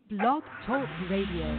Blog Talk Radio.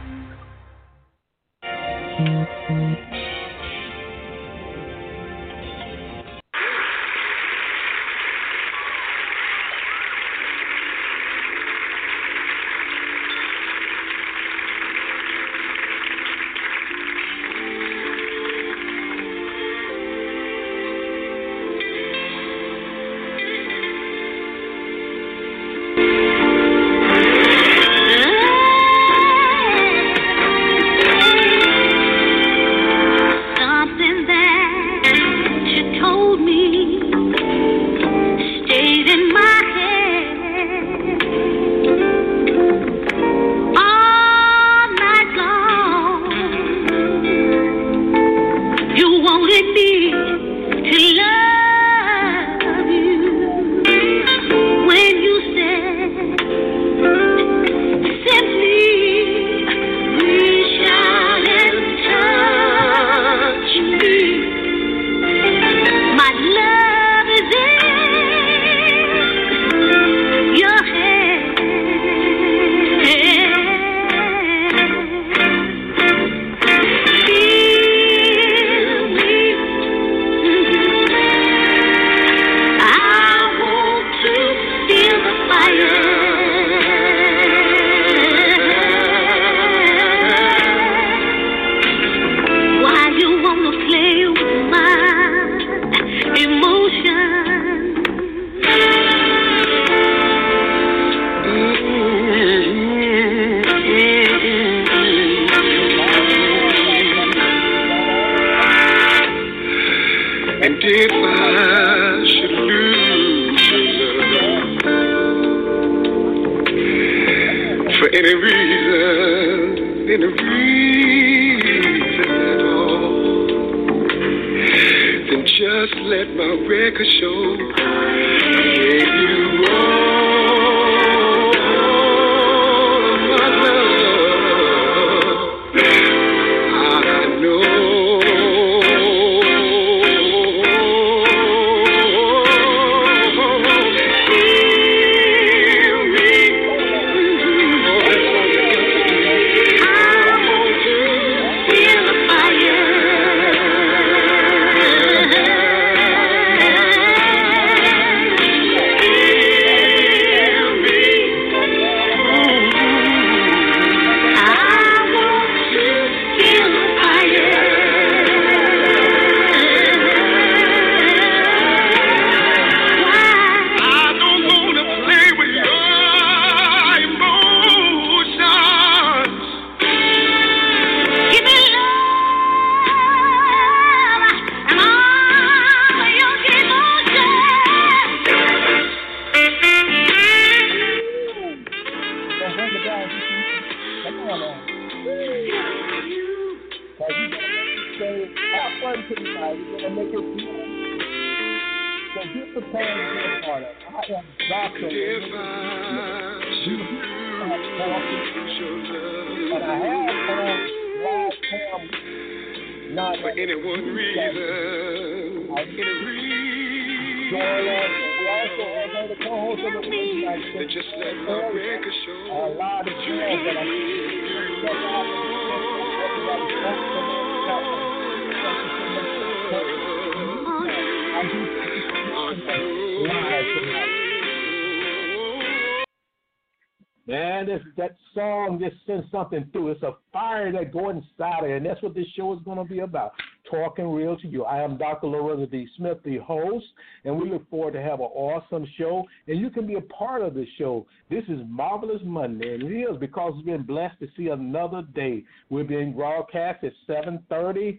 Man, that song just sends something through. It's a fire that goes inside of it, and that's what this show is going to be about, talking real to you. I am Dr. Lorenzo D. Smith, the host, and we look forward to have an awesome show, and you can be a part of this show. This is Marvelous Monday, and it is because we've been blessed to see another day. We're being broadcast at 7:30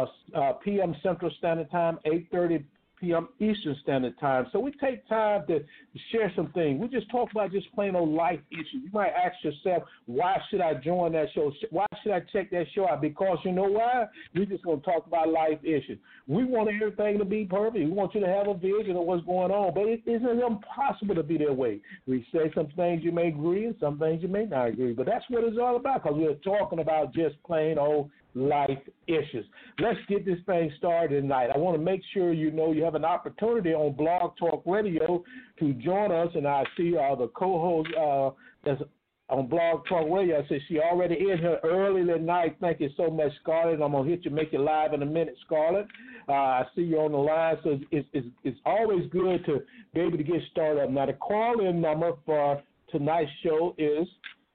p.m. Central Standard Time, 8:30 p.m. Eastern Standard Time. So we take time to share some things. We just talk about just plain old life issues. You might ask yourself, why should I join that show? Why should I check that show out? Because you know why? We're just going to talk about life issues. We want everything to be perfect. We want you to have a vision of what's going on, but it isn't impossible to be that way. We say some things you may agree and some things you may not agree, but that's what it's all about because we're talking about just plain old life issues. Let's get this thing started tonight. I want to make sure you know you have an opportunity on Blog Talk Radio to join us, and I see the co-host that's on Blog Talk Radio. I said she already in here early tonight. Thank you so much, Scarlett. I'm gonna hit you, make you live in a minute, Scarlett. I see you on the line, so it's always good to be able to get started up. Now the call-in number for tonight's show is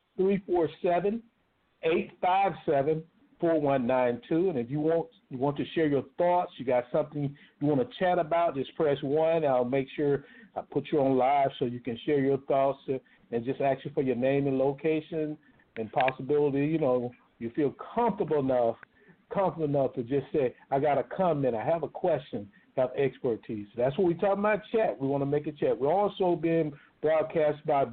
347-857-4192, and if you want to share your thoughts, you got something you want to chat about, just press 1. I'll make sure I put you on live so you can share your thoughts and just ask you for your name and location and possibility, you feel comfortable enough to just say, I got a comment, I have a question, have expertise. That's what we talk about chat. We want to make a chat. We're also being broadcast by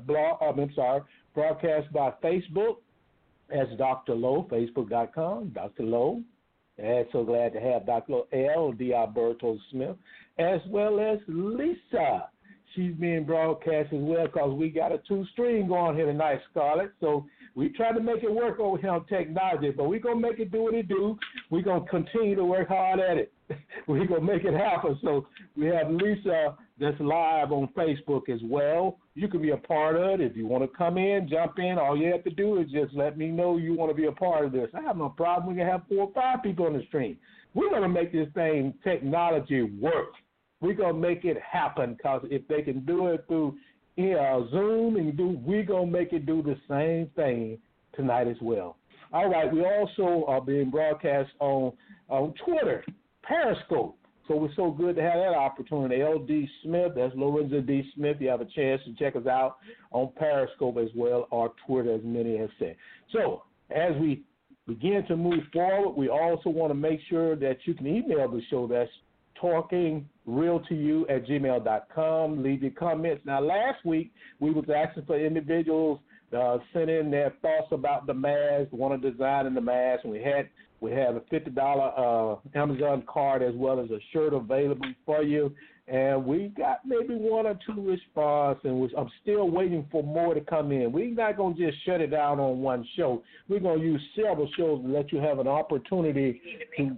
Facebook as Dr. Lowe, Facebook.com, Dr. Lowe. And so glad to have Dr. L. D. Alberto Smith, as well as Lisa. She's being broadcast as well because we got a 2-stream going here tonight, Scarlett. So we try to make it work over here on technology, but we're going to make it do what it do. We're going to continue to work hard at it. We're going to make it happen. So we have Lisa that's live on Facebook as well. You can be a part of it. If you want to come in, jump in, all you have to do is just let me know you want to be a part of this. I have no problem. We can have 4 or 5 people on the stream. We're going to make this thing technology work. We're going to make it happen because if they can do it through Zoom, we're going to make it do the same thing tonight as well. All right, we also are being broadcast on Twitter, Periscope. So we're so good to have that opportunity. L.D. Smith, that's Lorenzo D. Smith. You have a chance to check us out on Periscope as well, or Twitter, as many have said. So as we begin to move forward, we also want to make sure that you can email the show. That's talkingrealtoyou@gmail.com. Leave your comments. Now, last week, we was asking for individuals send in their thoughts about the mask, want to design in the mask, and we have a $50 Amazon card as well as a shirt available for you. And we got maybe 1 or 2 responses, and I'm still waiting for more to come in. We're not going to just shut it down on one show. We're going to use several shows to let you have an opportunity to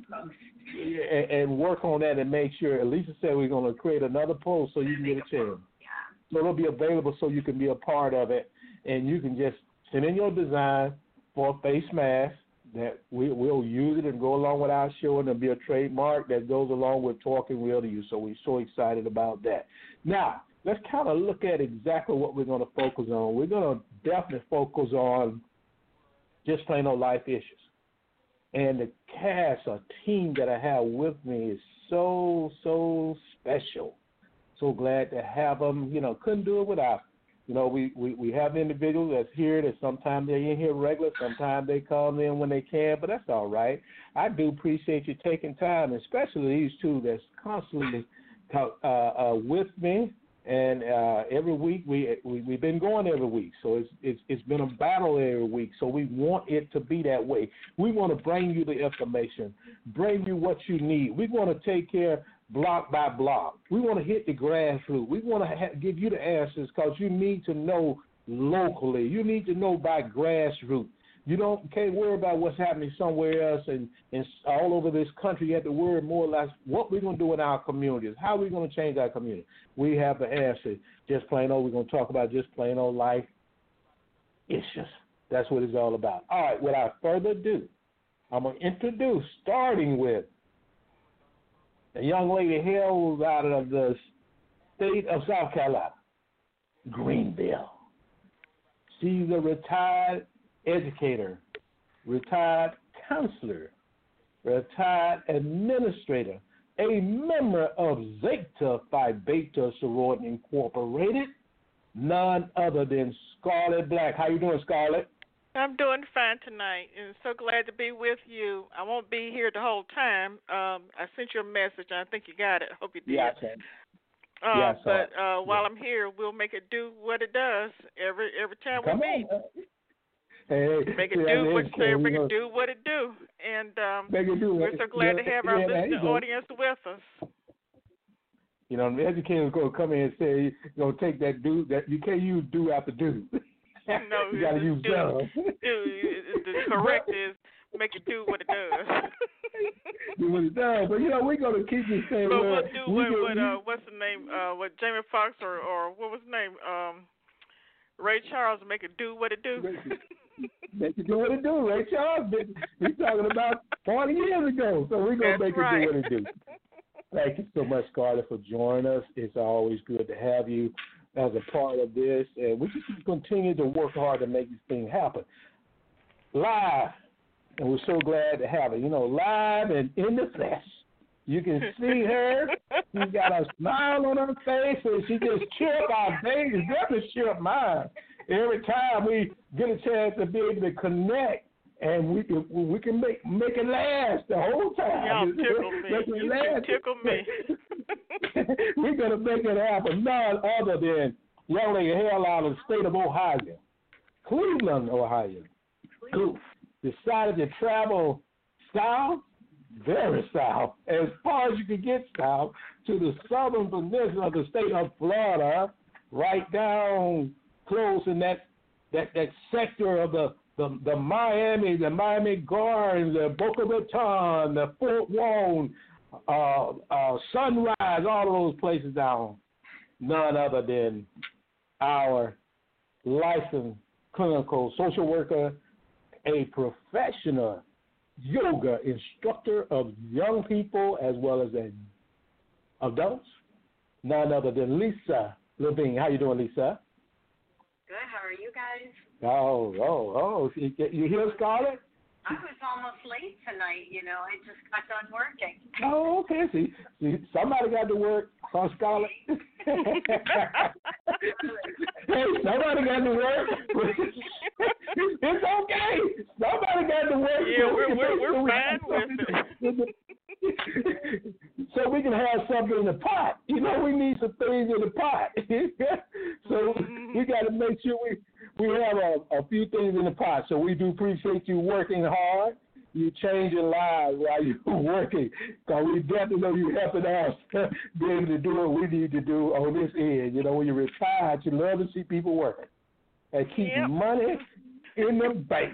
and work on that and make sure. Lisa said we're going to create another post so you can get a chance. So it'll be available so you can be a part of it, and you can just send in your design for a face mask that we'll use it and go along with our show, and there'll be a trademark that goes along with Talking Real to You. So we're so excited about that. Now, let's kind of look at exactly what we're going to focus on. We're going to definitely focus on just plain old life issues. And the cast, a team that I have with me is so special. So glad to have them. Couldn't do it without them. We have individuals that's here that sometimes they're in here regular, sometimes they come in when they can, but that's all right. I do appreciate you taking time, especially these two that's constantly with me. And every week we've been going every week, so it's been a battle every week. So we want it to be that way. We want to bring you the information, bring you what you need. We want to take care block by block. We want to hit the grassroots. We want to give you the answers because you need to know locally. You need to know by grassroots. You can't worry about what's happening somewhere else and all over this country. You have to worry more or less what we're going to do in our communities, how we're going to change our community. We have the answer. Just plain old, we're going to talk about just plain old life issues. That's what it's all about. All right, without further ado, I'm going to introduce, starting with a young lady hails out of the state of South Carolina, Greenville. She's a retired educator, retired counselor, retired administrator, a member of Zeta Phi Beta Sorority Incorporated, none other than Scarlett Black. How you doing, Scarlett? I'm doing fine tonight, and so glad to be with you. I won't be here the whole time. I sent you a message, and I think you got it. I hope you did. Yeah, I saw it. While I'm here, we'll make it do what it does every time we meet. Make it do what it do. And we're so glad to have our listening audience with us. The educator's going to come in and say, take that do, that you can't use do after do. No, you got to use do. The correct is make it do what it does. Do what it does. But, we're going to keep it saying. But we'll do what's the name, what Jamie Foxx or what was his name? Ray Charles make it do what it do. Make it do what it do. Ray Charles, he's talking about 40 years ago. So we're going to make it do what it do. Thank you so much, Scarlett, for joining us. It's always good to have you as a part of this. And we just continue to work hard to make this thing happen. Live, and we're so glad to have it. Live and in the flesh. You can see her. She's got a smile on her face, and she just cheer up our days. It's definitely cheer up mine. Every time we get a chance to be able to connect, and we can make it last the whole time. Y'all tickle me. You tickle me. We're going to make it happen. None other than young lady hail out of the state of Ohio, Cleveland, Ohio, who decided to travel south, very south, as far as you can get south, to the southern peninsula of the state of Florida, right down close in that sector of the Miami Gardens, the Boca Raton, the Fort Wayne, Sunrise, all of those places down. None other than our licensed clinical social worker, a professional yoga instructor of young people as well as adults, none other than Lisa Levine. How you doing, Lisa? Good. How are you guys? Oh. You hear, Scarlett? I was almost late tonight, I just got done working. Oh, okay. See, somebody got to work, huh, Scarlett? Hey, somebody got to work. It's okay. Somebody got to work. Yeah, we're fine with it. So we can have something in the pot. We need some things in the pot. So we got to make sure we have a few things in the pot. So we do appreciate you working hard. You changing lives while you're working. Because we definitely know you're helping us be able to do what we need to do on this end. When you're retired, you love to see people working and keep money in the bank.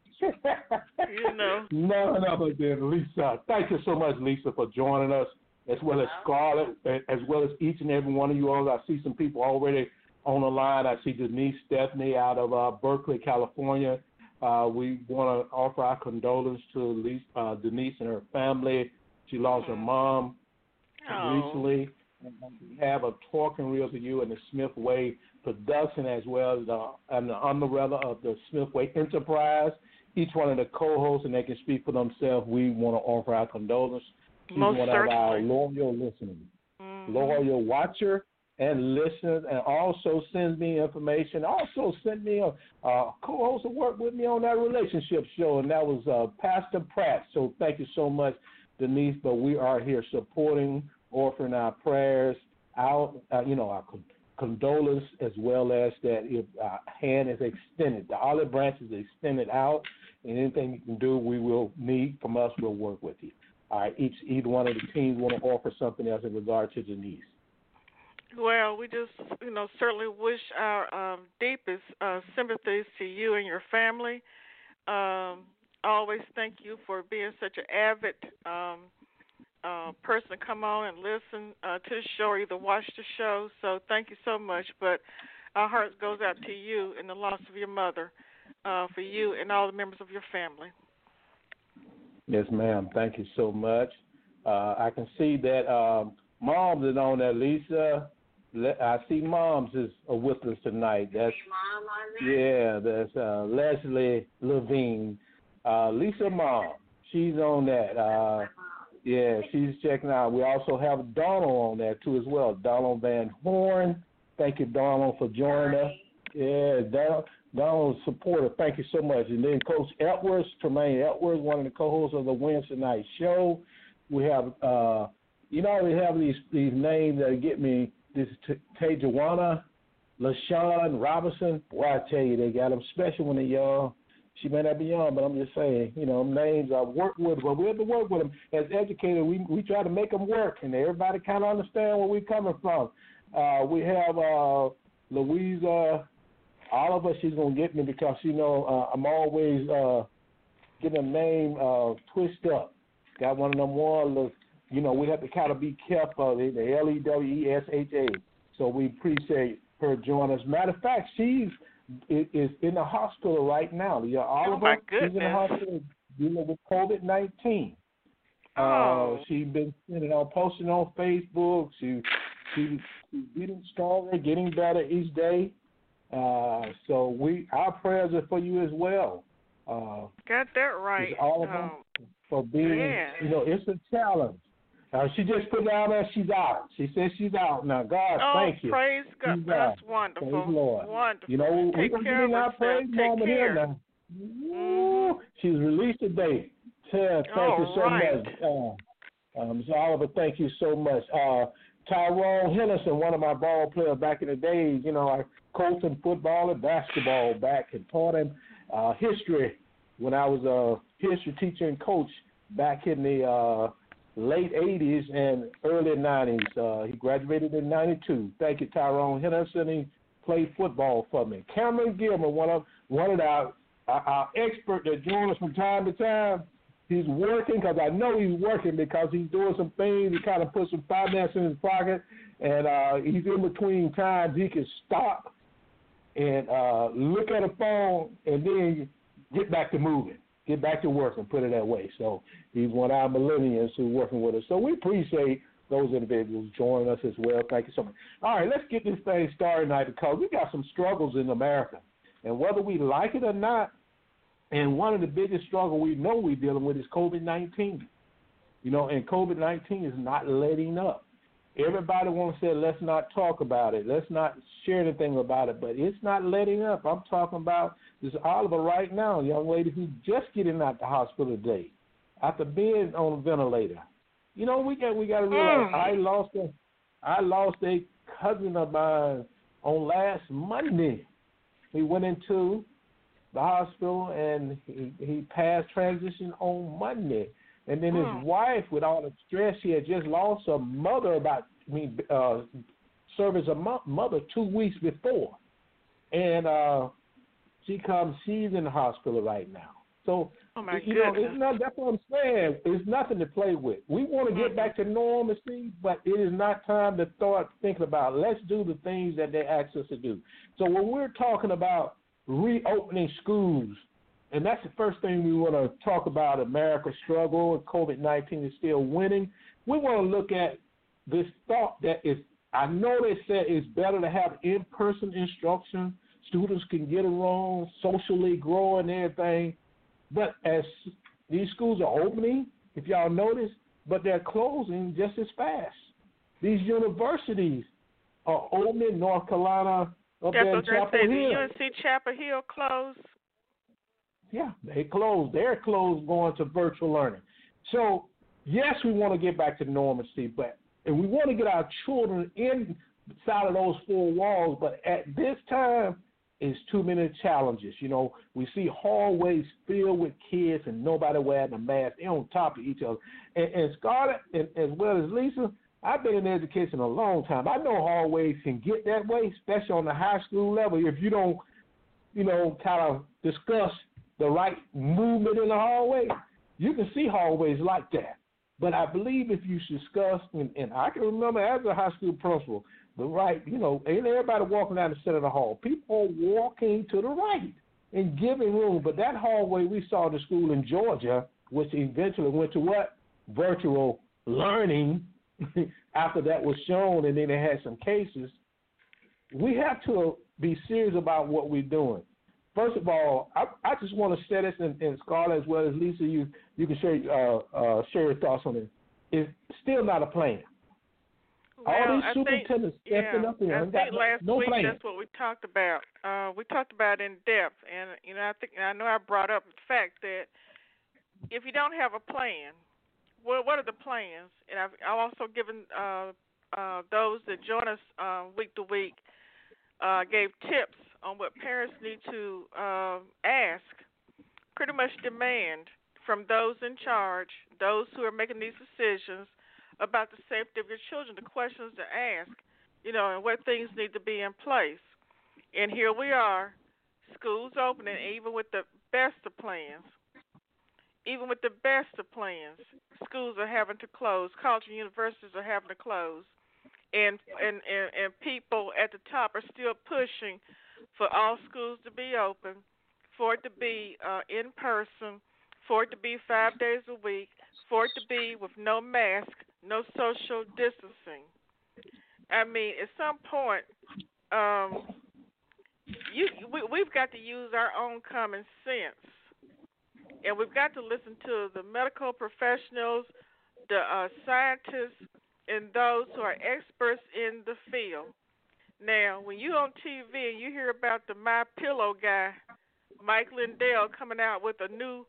None other than Lisa. Thank you so much, Lisa, for joining us, as well as Scarlett, as well as each and every one of you all. I see some people already on the line. I see Denise Stephanie out of Berkeley, California. We want to offer our condolences to Denise and her family. She lost her mom recently. We have a Talking Real to You and the Smith Way production, as well as the umbrella of the Smith Way Enterprise. Each one of the co-hosts, and they can speak for themselves, we want to offer our condolences. She's one of our loyal listeners, loyal watcher and listeners, and also sends me information. Also sent me a co-host to work with me on that relationship show, and that was Pastor Pratt. So thank you so much, Denise. But we are here supporting, offering our prayers out, our condolence, as well as that if our hand is extended, the olive branch is extended out, and anything you can do, we will need from us, we'll work with you. All right, either one of the teams want to offer something else in regard to Denise. Well, we just, certainly wish our deepest sympathies to you and your family. Always thank you for being such an avid person to come on and listen to the show or either watch the show. So thank you so much. But our heart goes out to you and the loss of your mother, for you and all the members of your family. Yes, ma'am. Thank you so much. I can see that Moms is on there, Lisa. I see Moms is with us tonight. That's Mom on there? Yeah, that's Leslie Levine. Lisa Mom, she's on that. Yeah, she's checking out. We also have Donald on there, too, as well. Donald Van Horn. Thank you, Donald, for joining us. Yeah, Donald's supporter. Thank you so much. And then Coach Edwards, Tremaine Edwards, one of the co-hosts of the Wednesday night show. We have, we have these names that get me. This is Tajuana, LaShawn Robinson. Boy, I tell you, they got them special when they're young. She may not be young, but I'm just saying, names I've worked with, but we have to work with them. As educators, we try to make them work, and everybody kind of understand where we're coming from. We have Louisa Oliver. She's going to get me because, I'm always getting a name twisted up. Got one of them ones, we have to kind of be careful, the Lewesha. So we appreciate her joining us. Matter of fact, she's is in the hospital right now. Oliver is in the hospital dealing with COVID-19. She's been posting on Facebook. She's getting stronger, getting better each day. So our prayers are for you as well. Got that right. Oliver, for being, it's a challenge. She just put down there she's out. She says she's out. Now, God, thank you. Praise God. She's That's out. wonderful. Praise Lord. Wonderful. We're going to get in our praise moment here now. She's released today. Thank you so much. So Oliver, thank you so much. Tyrone Henderson, one of my ball players back in the days, I coached him football and basketball back and taught him history when I was a history teacher and coach back in the late 80s and early 90s. He graduated in 92. Thank you, Tyrone Henderson. He played football for me. Cameron Gilman, one of our expert that joins us from time to time. He's working because I know he's working because he's doing some things. He kind of put some finance in his pocket, and he's in between times he can stop and look at a phone and then get back to moving, get back to working, put it that way. So he's one of our millennials who's working with us. So we appreciate those individuals joining us as well. Thank you so much. All right, let's get this thing started tonight because we got some struggles in America. And whether we like it or not, and one of the biggest struggles we know we're dealing with is COVID-19. And COVID-19 is not letting up. Everybody wants to say, let's not talk about it. Let's not share anything about it. But it's not letting up. I'm talking about this Oliver right now, a young lady who's just getting out the hospital today after being on a ventilator. We got to realize I lost a cousin of mine on last Monday. He went into the hospital, and he passed transition on Monday. And then his wife, with all the stress, she had just lost her mother served as a mother 2 weeks before. And she's in the hospital right now. So, it's not, that's what I'm saying. It's nothing to play with. We want to get back to normalcy, but it is not time to start thinking about, let's do the things that they ask us to do. So when we're talking about reopening schools, and that's the first thing we want to talk about, America's struggle, and COVID-19 is still winning. We want to look at this thought that is, I know they said it's better to have in-person instruction. Students can get along, socially grow and everything. But as these schools are opening, if y'all notice, but they're closing just as fast. These universities are opening. North Carolina, up there in Chapel Hill. The UNC Chapel Hill closed? Yeah, they closed. They're closed going to virtual learning. So, yes, we want to get back to normalcy, and we want to get our children inside of those four walls, but at this time, it's too many challenges. We see hallways filled with kids and nobody wearing a mask. They're on top of each other. And Scarlett, as well as Lisa, I've been in education a long time. I know hallways can get that way, especially on the high school level. If you don't, kind of discuss the right movement in the hallway, you can see hallways like that. But I believe if you discuss, and I can remember as a high school principal, the right, ain't everybody walking down the center of the hall. People are walking to the right and giving room. But that hallway we saw in the school in Georgia, which eventually went to what? Virtual learning after that was shown, and then they had some cases. We have to be serious about what we're doing. First of all, I just want to say this, and Scarlett as well as Lisa, you can share your thoughts on it. It's still not a plan. Well, all these superintendents stepping up there. I think last week that's what we talked about. We talked about in depth, and I know I brought up the fact that if you don't have a plan, what are the plans? And I've also given those that join us week to week gave tips on what parents need to ask, pretty much demand from those in charge, those who are making these decisions, about the safety of your children, the questions to ask, and what things need to be in place. And here we are, schools opening, even with the best of plans. Even with the best of plans, schools are having to close. Colleges and universities are having to close. And people at the top are still pushing for all schools to be open, for it to be in person, for it to be 5 days a week, for it to be with no mask, no social distancing. I mean, at some point, we've got to use our own common sense, and we've got to listen to the medical professionals, the scientists, and those who are experts in the field. Now, when you're on TV and you hear about the MyPillow guy, Mike Lindell, coming out with a new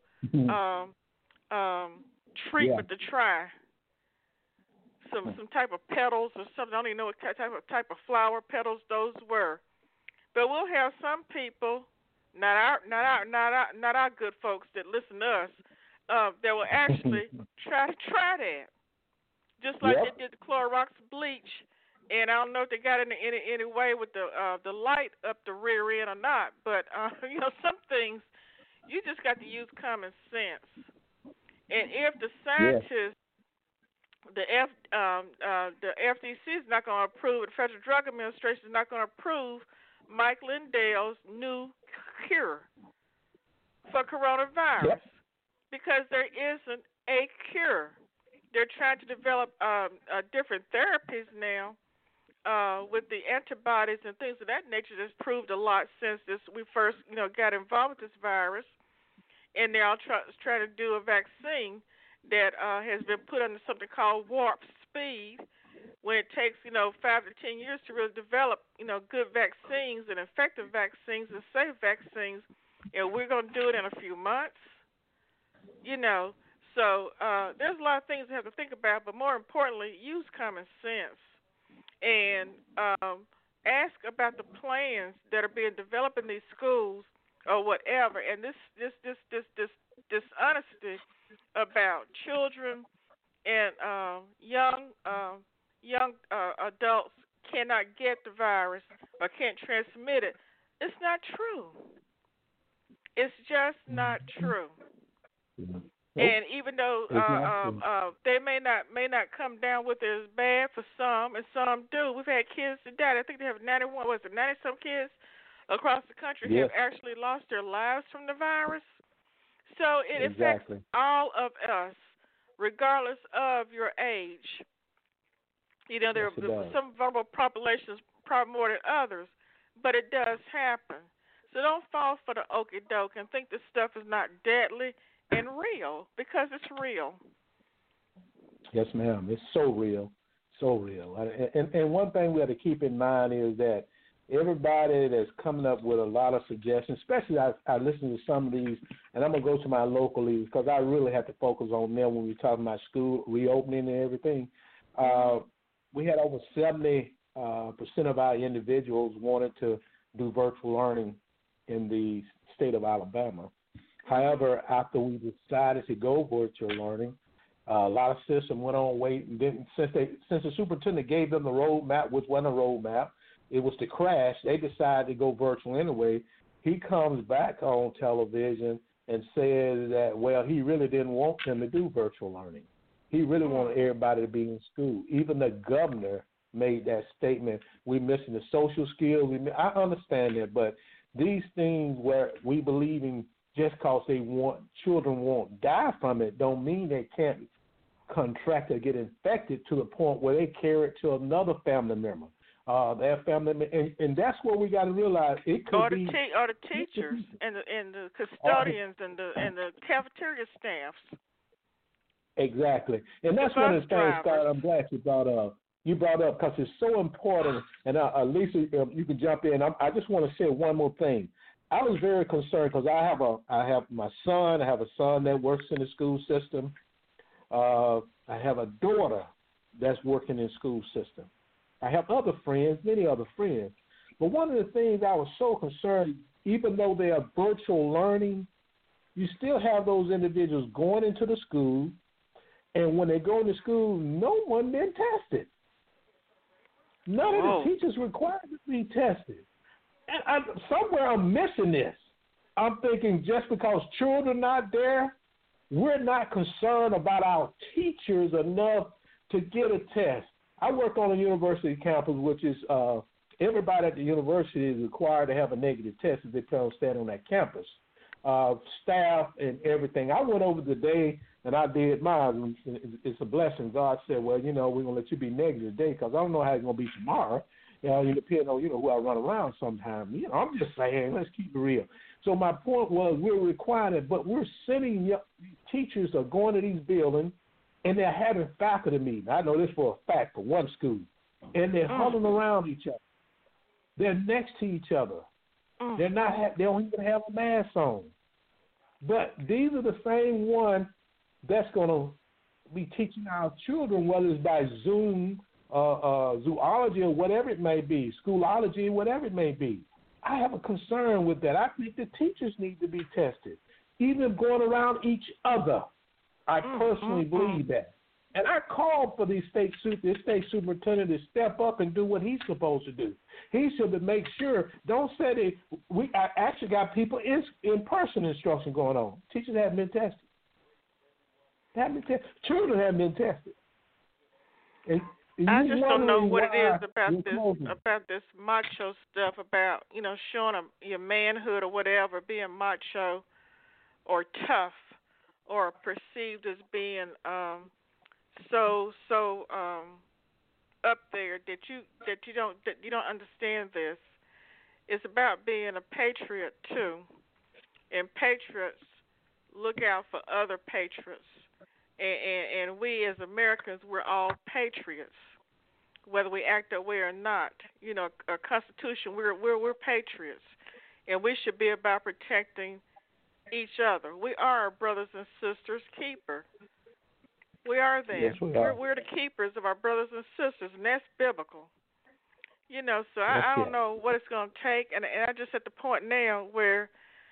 treatment to try, some type of petals or something. I don't even know what type of flower petals those were. But we'll have some people, not our good folks that listen to us, that will actually try that. Just like they did the Clorox bleach, and I don't know if they got any way with the light up the rear end or not. But some things you just got to use common sense. And if the scientists, the FTC is not going to approve it, the Federal Drug Administration is not going to approve Mike Lindell's new cure for coronavirus because there isn't a cure. They're trying to develop different therapies now with the antibodies and things of that nature that's proved a lot since we first got involved with this virus. And they're all trying to do a vaccine that has been put under something called warp speed, when it takes 5 to 10 years to really develop good vaccines and effective vaccines and safe vaccines, and we're going to do it in a few months. So there's a lot of things to have to think about, but more importantly, use common sense and ask about the plans that are being developed in these schools or whatever. And this dishonesty about children and young adults cannot get the virus or can't transmit it. It's not true. It's just not true. And even though they may not come down with it as bad for some, and some do. We've had kids that died. I think they have 90-some kids across the country have actually lost their lives from the virus. So it affects all of us, regardless of your age. There are some vulnerable populations probably more than others, but it does happen. So don't fall for the okie doke and think this stuff is not deadly and real, because it's real. Yes, ma'am. It's so real, so real. And one thing we have to keep in mind is that everybody that's coming up with a lot of suggestions, especially I listen to some of these, and I'm going to go to my local leaders because I really have to focus on them when we're talking about school reopening and everything. We had over 70% of our individuals wanted to do virtual learning in the state of Alabama. However, after we decided to go virtual learning, a lot of systems went on wait, and then since the superintendent gave them the roadmap, which wasn't a roadmap, it was to crash. They decided to go virtual anyway. He comes back on television and says that, well, he really didn't want them to do virtual learning. He really wanted everybody to be in school. Even the governor made that statement. We're missing the social skills. I understand that, but these things where we believe in just because children won't die from it don't mean they can't contract or get infected to the point where they carry it to another family member. Their family, and that's what we got to realize. It could be the teachers and the custodians and the cafeteria staffs. Exactly, and that's one of the things, Scott, I'm glad you brought up. Because it's so important. And Lisa, you can jump in. I just want to say one more thing. I was very concerned because I have my son. I have a son that works in the school system. I have a daughter that's working in the school system. I have other friends, many other friends. But one of the things I was so concerned, even though they are virtual learning, you still have those individuals going into the school, and when they go into school, no one been tested. None of the teachers required to be tested. And somewhere I'm missing this. I'm thinking just because children are not there, we're not concerned about our teachers enough to get a test. I work on a university campus, which is everybody at the university is required to have a negative test if they plan on staying on that campus. Staff and everything. I went over today and I did mine. It's a blessing. God said, well, we're going to let you be negative today because I don't know how it's going to be tomorrow. You depend on, who I run around sometime. I'm just saying, let's keep it real. So my point was we're requiring it, but we're sending teachers are going to these buildings and they're having faculty meetings. I know this for a fact for one school. And they're huddling around each other. They're next to each other. They don't even have a mask on. But these are the same ones that's going to be teaching our children, whether it's by Zoom, zoology or whatever it may be, schoolology, whatever it may be. I have a concern with that. I think the teachers need to be tested, even going around each other. I personally believe that. And I called for this state superintendent to step up and do what he's supposed to do. He should make sure, don't say that I actually got people in-person instruction going on. Teachers haven't been tested. Children haven't been tested. And I just don't know what it is about this macho stuff about, showing your manhood or whatever, being macho or tough or perceived as being so up there that you don't understand this. It's about being a patriot too, and patriots look out for other patriots, and we as Americans, we're all patriots, whether we act that way or not. A Constitution, we're patriots, and we should be about protecting each other. We are our brothers and sisters' keeper. We are that. Yes, we're the keepers of our brothers and sisters, and that's biblical. So I don't know what it's going to take, and I'm just at the point now where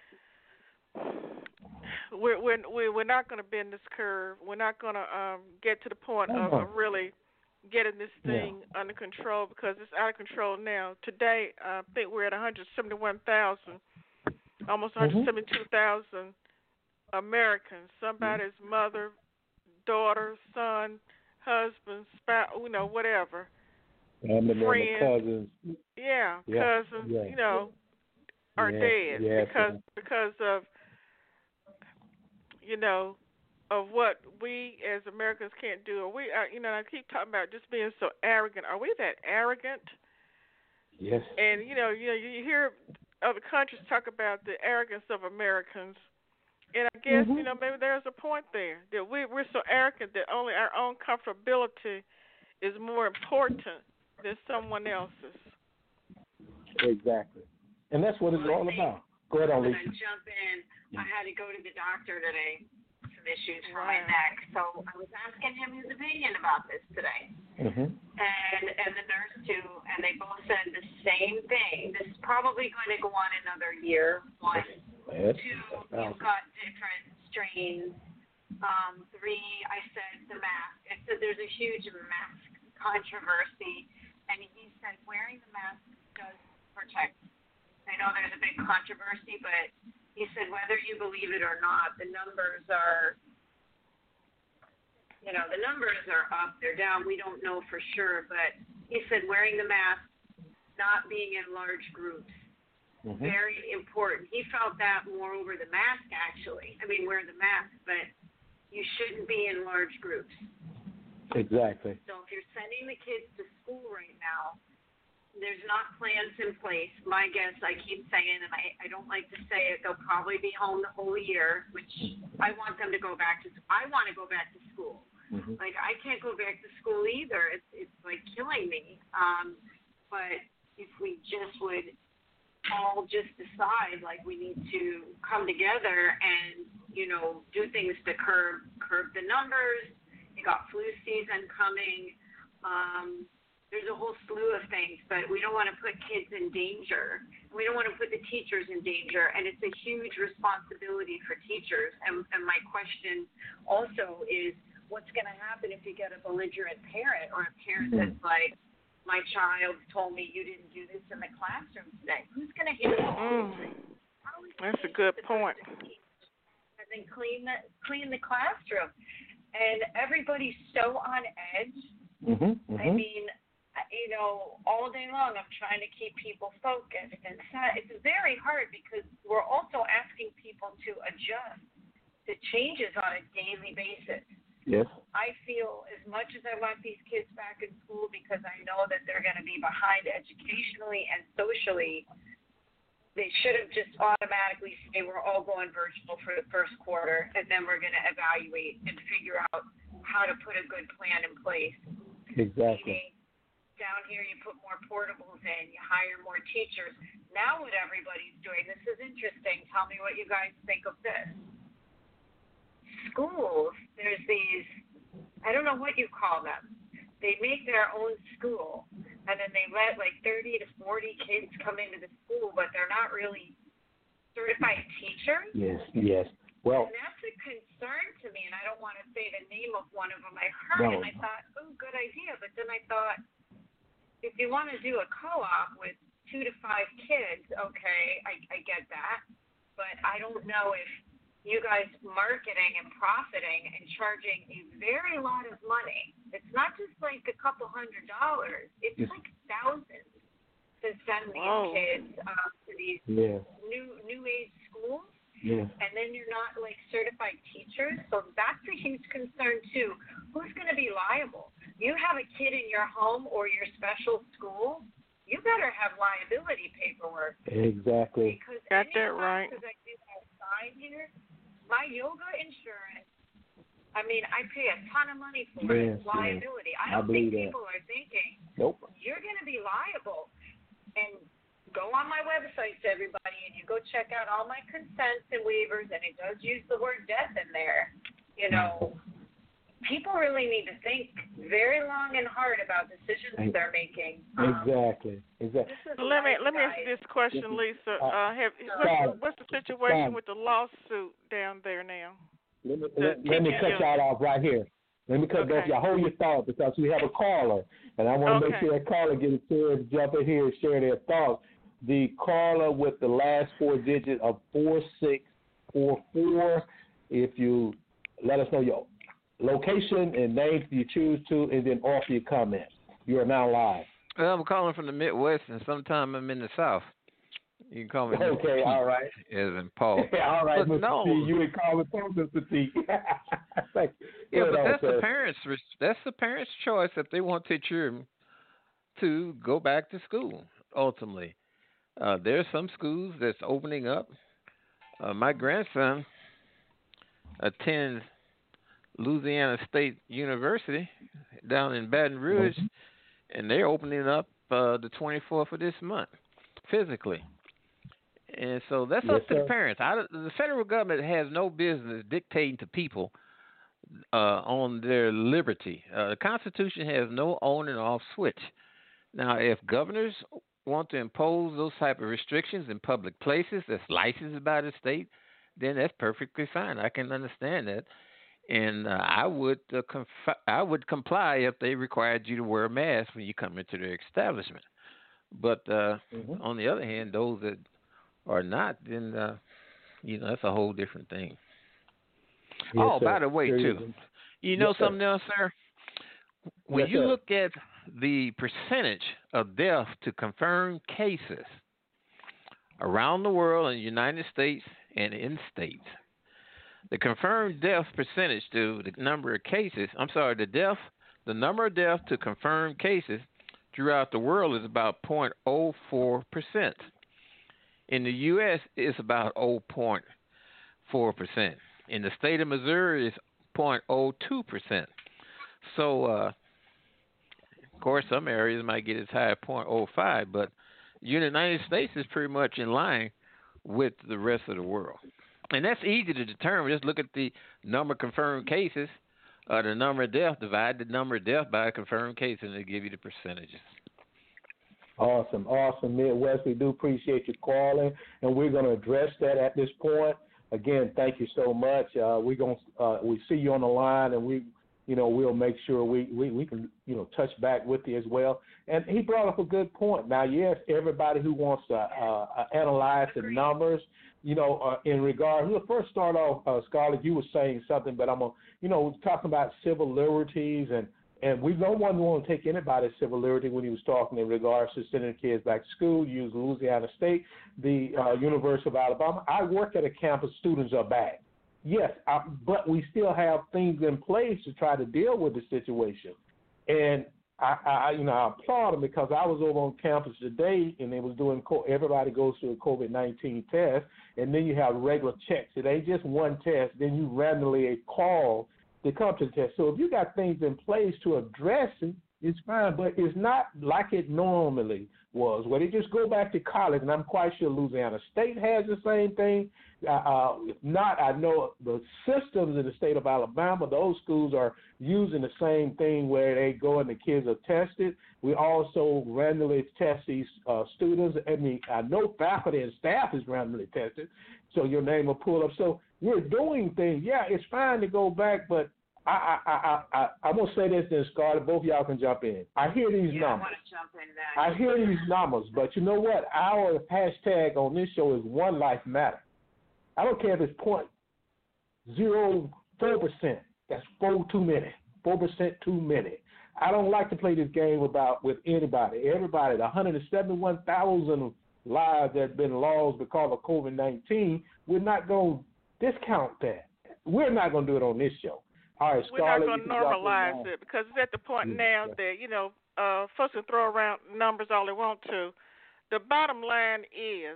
we're not going to bend this curve. We're not going to get to the point of really getting this thing under control because it's out of control now. Today, I think we're at 171,000, almost 172,000 Americans. Somebody's mother, daughter, son, husband, spouse, whatever. Friends, cousins. Yeah, cousins, are dead because of of what we as Americans can't do. Or we are, I keep talking about just being so arrogant. Are we that arrogant? Yes. And you hear other countries talk about the arrogance of Americans. And I guess, maybe there's a point there that we're so arrogant that only our own comfortability is more important than someone else's. Exactly. And that's what it's all about. Go ahead, Alicia. I'm going to jump in. I had to go to the doctor today, some issues for my neck. So I was asking him his opinion about this today. And the nurse, too, and they both said the same thing. This is probably going to go on another year. One. Two, you've got different strains. Three, I said the mask. I said there's a huge mask controversy, and he said wearing the mask does protect. I know there's a big controversy, but he said whether you believe it or not, the numbers are, the numbers are up, they're down. We don't know for sure, but he said wearing the mask, not being in large groups. Very important. He felt that more over the mask, actually. I mean, wear the mask, but you shouldn't be in large groups. Exactly. So if you're sending the kids to school right now, there's not plans in place. My guess, I keep saying, and I don't like to say it, they'll probably be home the whole year, which I want them to go back to. I want to go back to school. Like, I can't go back to school either. It's like killing me. But if we just would all just decide like we need to come together and do things to curb the numbers. You got flu season coming. There's a whole slew of things, but we don't want to put kids in danger. We don't want to put the teachers in danger, and it's a huge responsibility for teachers. And my question also is, what's going to happen if you get a belligerent parent or a parent that's like, my child told me you didn't do this in the classroom today. Who's going to hear that? That's a good point. And then clean the classroom. And everybody's so on edge. I mean, all day long I'm trying to keep people focused. And it's very hard because we're also asking people to adjust to changes on a daily basis. Yes. I feel as much as I want these kids back in school because I know that they're going to be behind educationally and socially, they should have just automatically say we're all going virtual for the first quarter, and then we're going to evaluate and figure out how to put a good plan in place. Exactly. Meaning, down here you put more portables in, you hire more teachers. Now what everybody's doing, this is interesting. Tell me what you guys think of this. Schools, there's these, I don't know what you call them. They make their own school, and then they let like 30 to 40 kids come into the school, but they're not really certified teachers. Yes. Well, and that's a concern to me, and I don't want to say the name of one of them. I heard and I thought, good idea. But then I thought, if you want to do a co-op with 2 to 5 kids, okay, I get that. But I don't know if you guys marketing and profiting and charging a very lot of money. It's not just like a couple $100. It's like thousands to send these kids to these new age schools. Yeah. And then you're not like certified teachers. So that's a huge concern too. Who's going to be liable? You have a kid in your home or your special school, you better have liability paperwork. Exactly. Because got that right. Because I do outside here, my yoga insurance, I mean, I pay a ton of money for it. Liability. I don't think people are thinking, you're going to be liable. And go on my website, everybody, and you go check out all my consents and waivers, and it does use the word death in there. People really need to think very long and hard about decisions they're making. Exactly. Let me ask you this question, Lisa. What's the situation with the lawsuit down there now? Let me cut y'all off right here. Let me cut off y'all. Hold your thought because we have a caller, and I want to make sure that caller gets a chance to jump in here and share their thoughts. The caller with the last 4 digits of 4644. If you let us know your location and name if you choose to, and then offer your comment. You are now live. Well, I'm calling from the Midwest, and sometime I'm in the South. You can call me Mr. Okay, T, all right. as in Paul. All right, but Mr. T. You would call me Paul, Mr. T. But that's the parents' choice if they want their children to go back to school, ultimately. There's some schools that's opening up. My grandson attends Louisiana State University down in Baton Rouge, and they're opening up the 24th of this month, physically. And so that's up to the parents. The federal government has no business dictating to people on their liberty. The Constitution has no on and off switch. Now, if governors want to impose those type of restrictions in public places that's licensed by the state, then that's perfectly fine. I can understand that. And I would comply if they required you to wear a mask when you come into their establishment. But on the other hand, those that are not, then that's a whole different thing. Yes, by the way, too, something else, sir? When you look at the percentage of death to confirmed cases around the world in the United States and in states, the confirmed death percentage to the number of cases, the number of deaths to confirmed cases throughout the world is about 0.04%. In the U.S., it's about 0.4%. In the state of Missouri, it's 0.02%. So, of course, some areas might get as high as 0.05, but the United States is pretty much in line with the rest of the world. And that's easy to determine. Just look at the number of confirmed cases, the number of deaths, divide the number of deaths by a confirmed case, and it'll give you the percentages. Awesome, Midwest. We do appreciate you calling, and we're going to address that at this point. Again, thank you so much. We see you on the line, and we'll make sure we can touch back with you as well. And he brought up a good point. Now, yes, everybody who wants to analyze the numbers, in regard. We'll first start off, Scarlett. You were saying something, but I'm talking about civil liberties and we don't want to take anybody's civil liberty when he was talking in regards to sending kids back to school. Use Louisiana State, the University of Alabama. I work at a campus. Students are back. Yes, but we still have things in place to try to deal with the situation. And I applaud them because I was over on campus today and they was doing everybody goes through a COVID-19 test, and then you have regular checks. It ain't just one test. Then you randomly call to come to the test. So if you got things in place to address it, it's fine. But it's not like it normally was, where they just go back to college. And I'm quite sure Louisiana State has the same thing. If not, I know the systems in the state of Alabama, those schools are using the same thing where they go and the kids are tested. We also randomly test these students. I know faculty and staff is randomly tested, so your name will pull up. So we're doing things. Yeah, it's fine to go back, but I'm going to say this then, Scarlett. Both of y'all can jump in. I hear these numbers. I want to jump in that. I hear these numbers, but you know what? Our hashtag on this show is One Life Matter. I don't care if it's 0.04%. That's 4 too many. 4% too many. I don't like to play this game with anybody. Everybody, the 171,000 lives that have been lost because of COVID-19, we're not going to discount that. We're not going to do it on this show. All right, Scarlett, we're not going to normalize it because it's at the point now that, folks can throw around numbers all they want to. The bottom line is,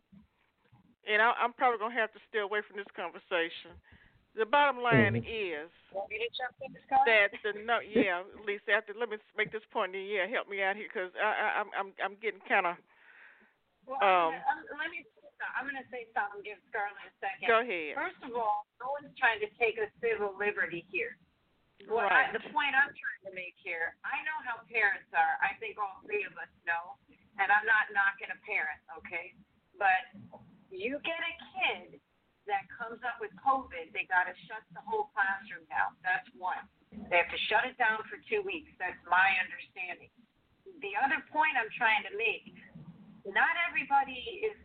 and I'm probably going to have to stay away from this conversation. The bottom line is that Lisa, let me make this point. Help me out here because I'm getting kind of. Well, I'm going to say something. Give Scarlett a second. Go ahead. First of all, no one's trying to take a civil liberty here. Right. The point I'm trying to make here, I know how parents are. I think all three of us know, and I'm not knocking a parent, okay? But you get a kid that comes up with COVID, they got to shut the whole classroom down. That's one. They have to shut it down for 2 weeks. That's my understanding. The other point I'm trying to make, not everybody is,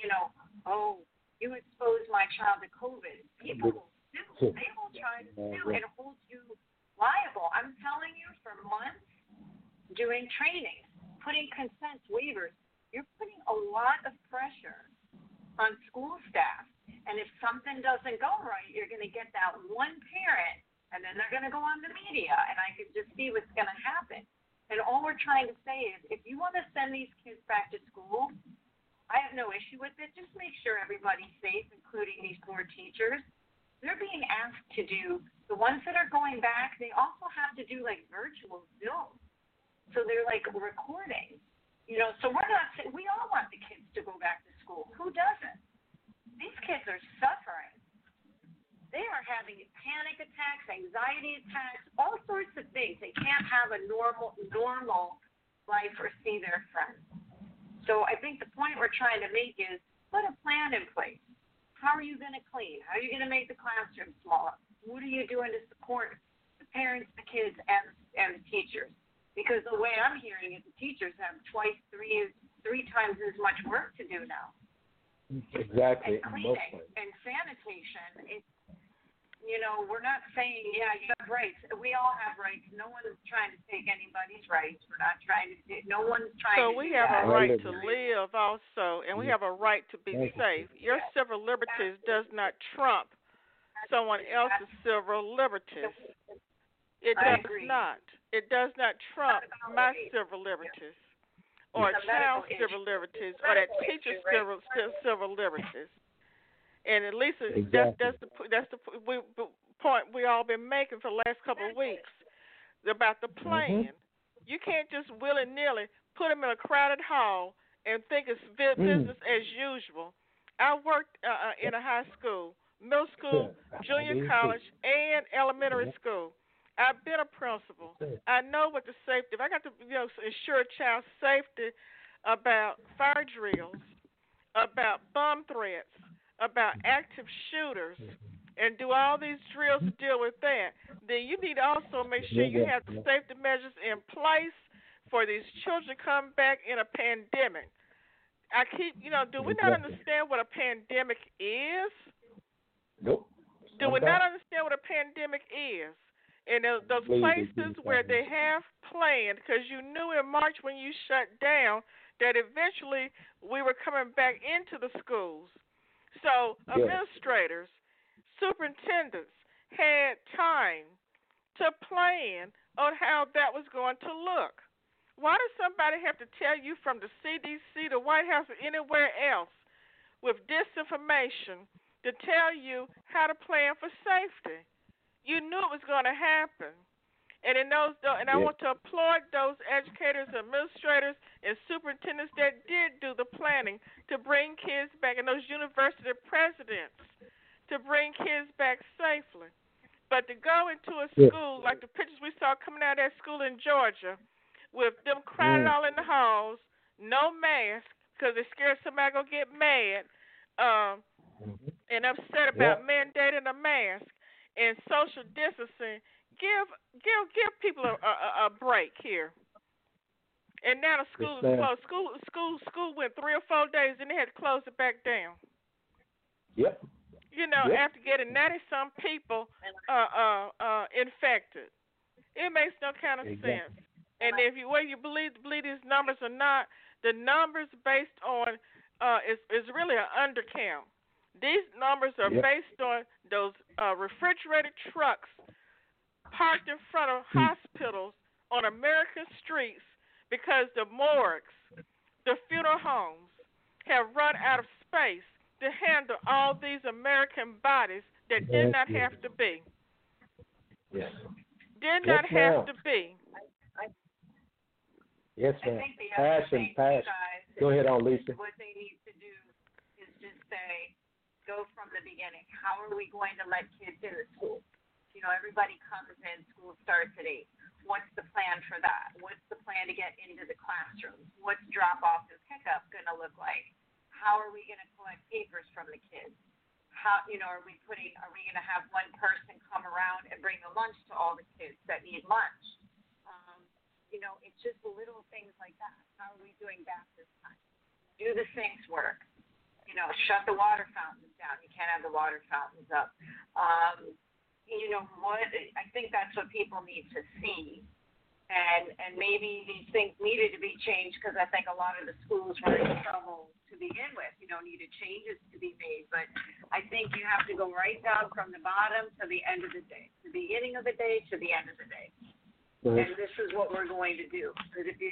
you exposed my child to COVID. People will sue. They will try to sue and hold you liable. I'm telling you, for months, doing training, putting consent waivers, you're putting a lot of pressure on school staff. And if something doesn't go right, you're going to get that one parent, and then they're going to go on the media, and I can just see what's going to happen. And all we're trying to say is, if you want to send these kids back to school, I have no issue with it. Just make sure everybody's safe, including these poor teachers. They're being asked to do, the ones that are going back, they also have to do like virtual Zoom. So they're like recording. So we're not, we all want the kids to go back to school. Who doesn't? These kids are suffering. They are having panic attacks, anxiety attacks, all sorts of things. They can't have a normal life or see their friends. So I think the point we're trying to make is put a plan in place. How are you going to clean? How are you going to make the classroom smaller? What are you doing to support the parents, the kids, and the teachers? Because the way I'm hearing it, the teachers have three times as much work to do now. Exactly. And cleaning and sanitation. We're not saying, you have rights. We all have rights. No one is trying to take anybody's rights. We're not trying to. No one's trying to. So we have a right to live also, and we have a right to be safe. Your civil liberties does not trump someone else's civil liberties. It does not. It does not trump my civil liberties, or a child's civil liberties, or that teacher's civil liberties. And at least that's the point we all been making for the last couple of weeks about the plan. You can't just willy-nilly put them in a crowded hall and think it's business as usual. I worked in a high school, middle school, junior college, and elementary school. I've been a principal. I know what the safety. If I got to ensure child safety about fire drills, about bomb threats, about active shooters, and do all these drills to deal with that, then you need to also make sure you have the safety measures in place for these children to come back in a pandemic. Do we not understand what a pandemic is? Nope. Do we not understand what a pandemic is? And those places where they have planned, because you knew in March when you shut down that eventually we were coming back into the schools. So administrators, superintendents had time to plan on how that was going to look. Why does somebody have to tell you from the CDC, the White House, or anywhere else with disinformation to tell you how to plan for safety? You knew it was going to happen. And I want to applaud those educators, administrators, and superintendents that did do the planning to bring kids back, and those university presidents to bring kids back safely. But to go into a school, like the pictures we saw coming out of that school in Georgia, with them crowded all in the halls, no mask, because they're scared somebody going to get mad and upset about mandating a mask, and social distancing, give people a break here. And now the school is closed. School went 3 or 4 days, and they had to close it back down. Yep. After getting 90-some people infected, it makes no kind of sense. And if you believe these numbers or not, the numbers based on is really an undercount. These numbers are based on those refrigerated trucks parked in front of hospitals on American streets because the morgues, the funeral homes have run out of space to handle all these American bodies that did not have to be. Yes. Did not have to be. Yes, ma'am. I think the Passion. Guys, go ahead on, Lisa. What they need to do is just say, go from the beginning. How are we going to let kids into school? Everybody comes in, school starts at 8. What's the plan for that? What's the plan to get into the classrooms? What's drop-off and pickup going to look like? How are we going to collect papers from the kids? How, are we going to have one person come around and bring the lunch to all the kids that need lunch? It's just little things like that. How are we doing that this time? Do the sinks work? Shut the water fountains down. You can't have the water fountains up. I think that's what people need to see. And maybe these things needed to be changed because I think a lot of the schools were in trouble to begin with, needed changes to be made. But I think you have to go right down from the bottom to the end of the day, the beginning of the day to the end of the day. And this is what we're going to do. Because if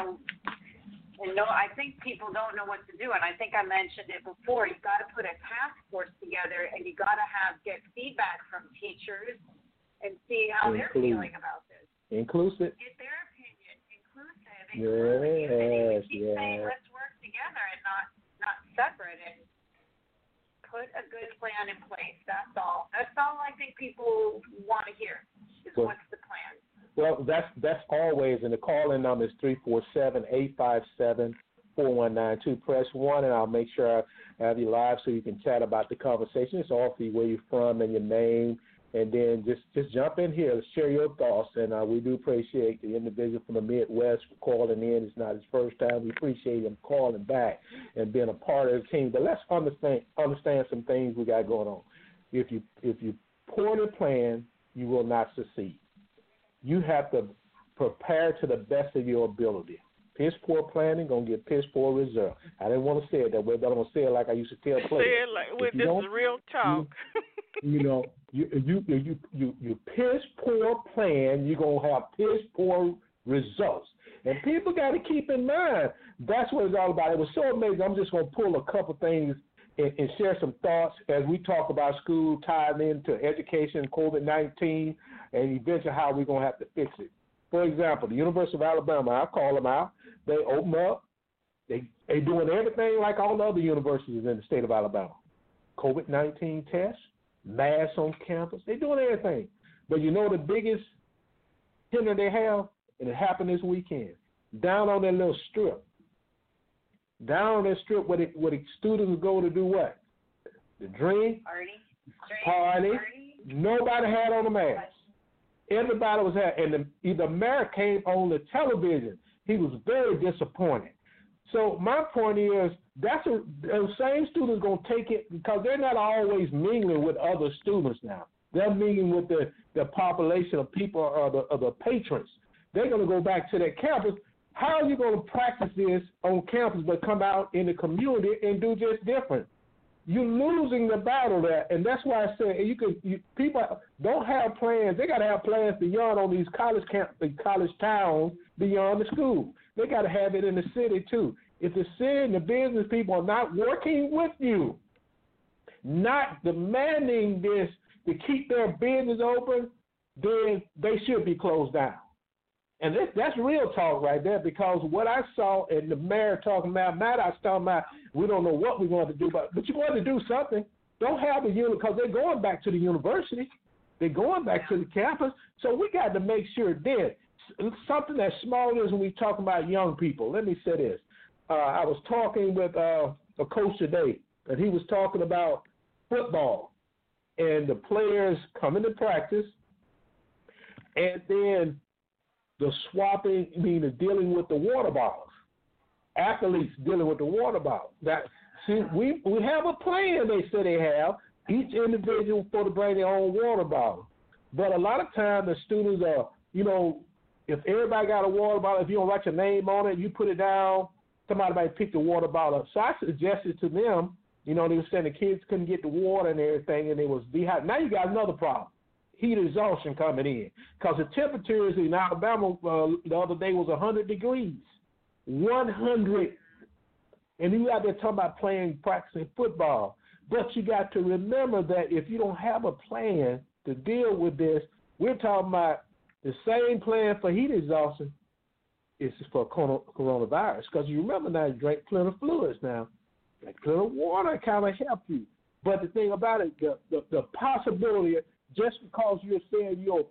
I think people don't know what to do. And I think I mentioned it before. You've got to put a task force together, and you got to get feedback from teachers and see how they're feeling about this. Inclusive. Get their opinion. Inclusive. Keep saying let's work together and not separate, and put a good plan in place. That's all. That's all I think people want to hear is what's the plan. Well, that's always, and the call-in number is 347-857-4192. Press 1, and I'll make sure I have you live so you can chat about the conversation. It's all for you, where you're from and your name, and then just jump in here, share your thoughts, and we do appreciate the individual from the Midwest for calling in. It's not his first time. We appreciate him calling back and being a part of the team. But let's understand some things we got going on. If you poorly plan, you will not succeed. You have to prepare to the best of your ability. Piss poor planning gonna get piss poor results. I didn't want to say it that way, but I'm gonna say it like I used to tell players. Say it like this is real talk. You piss poor plan, you're gonna have piss poor results. And people got to keep in mind that's what it's all about. It was so amazing. I'm just gonna pull a couple things and share some thoughts as we talk about school tied into education, COVID-19, and eventually how we're going to have to fix it. For example, the University of Alabama, I call them out. They open up. They doing everything like all the other universities in the state of Alabama. COVID-19 tests, masks on campus. They're doing everything. But the biggest hinder they have, and it happened this weekend, down on that little strip. Down on that strip where the students go to do what? The drink, party. Nobody had on a mask. Everybody was and the mayor came on the television. He was very disappointed. So my point is, those same students going to take it because they're not always mingling with other students now. They're meeting with the population of people or the patrons. They're going to go back to their campus. How are you going to practice this on campus but come out in the community and do just different? You're losing the battle there, and that's why I said people don't have plans. They got to have plans beyond on these college towns beyond the school. They got to have it in the city too. If the city and the business people are not working with you, not demanding this to keep their business open, then they should be closed down. And that's real talk right there, because what I saw and the mayor talking about, Maddox talking about, we don't know what we're going to do, but you're going to do something. Don't have the unit, because they're going back to the university. They're going back to the campus. So we got to make sure then something as small as when we talk about young people. Let me say this. I was talking with a coach today, and he was talking about football and the players coming to practice, and then the swapping, meaning dealing with the water bottles. Athletes dealing with the water bottles. We have a plan, they say they have, each individual for to bring their own water bottle. But a lot of times the students are, if everybody got a water bottle, if you don't write your name on it, you put it down, somebody might pick the water bottle up. So I suggested to them, they were saying the kids couldn't get the water and everything, and it was dehydrated. Now you got another problem. Heat exhaustion coming in, because the temperatures in Alabama the other day was 100 degrees, 100, and you out there talking about practicing football. But you got to remember that if you don't have a plan to deal with this, we're talking about the same plan for heat exhaustion is for coronavirus. Because you remember now, you drink plenty of fluids now, drink plenty of water kind of help you. But the thing about it, the possibility. Just because you're saying you're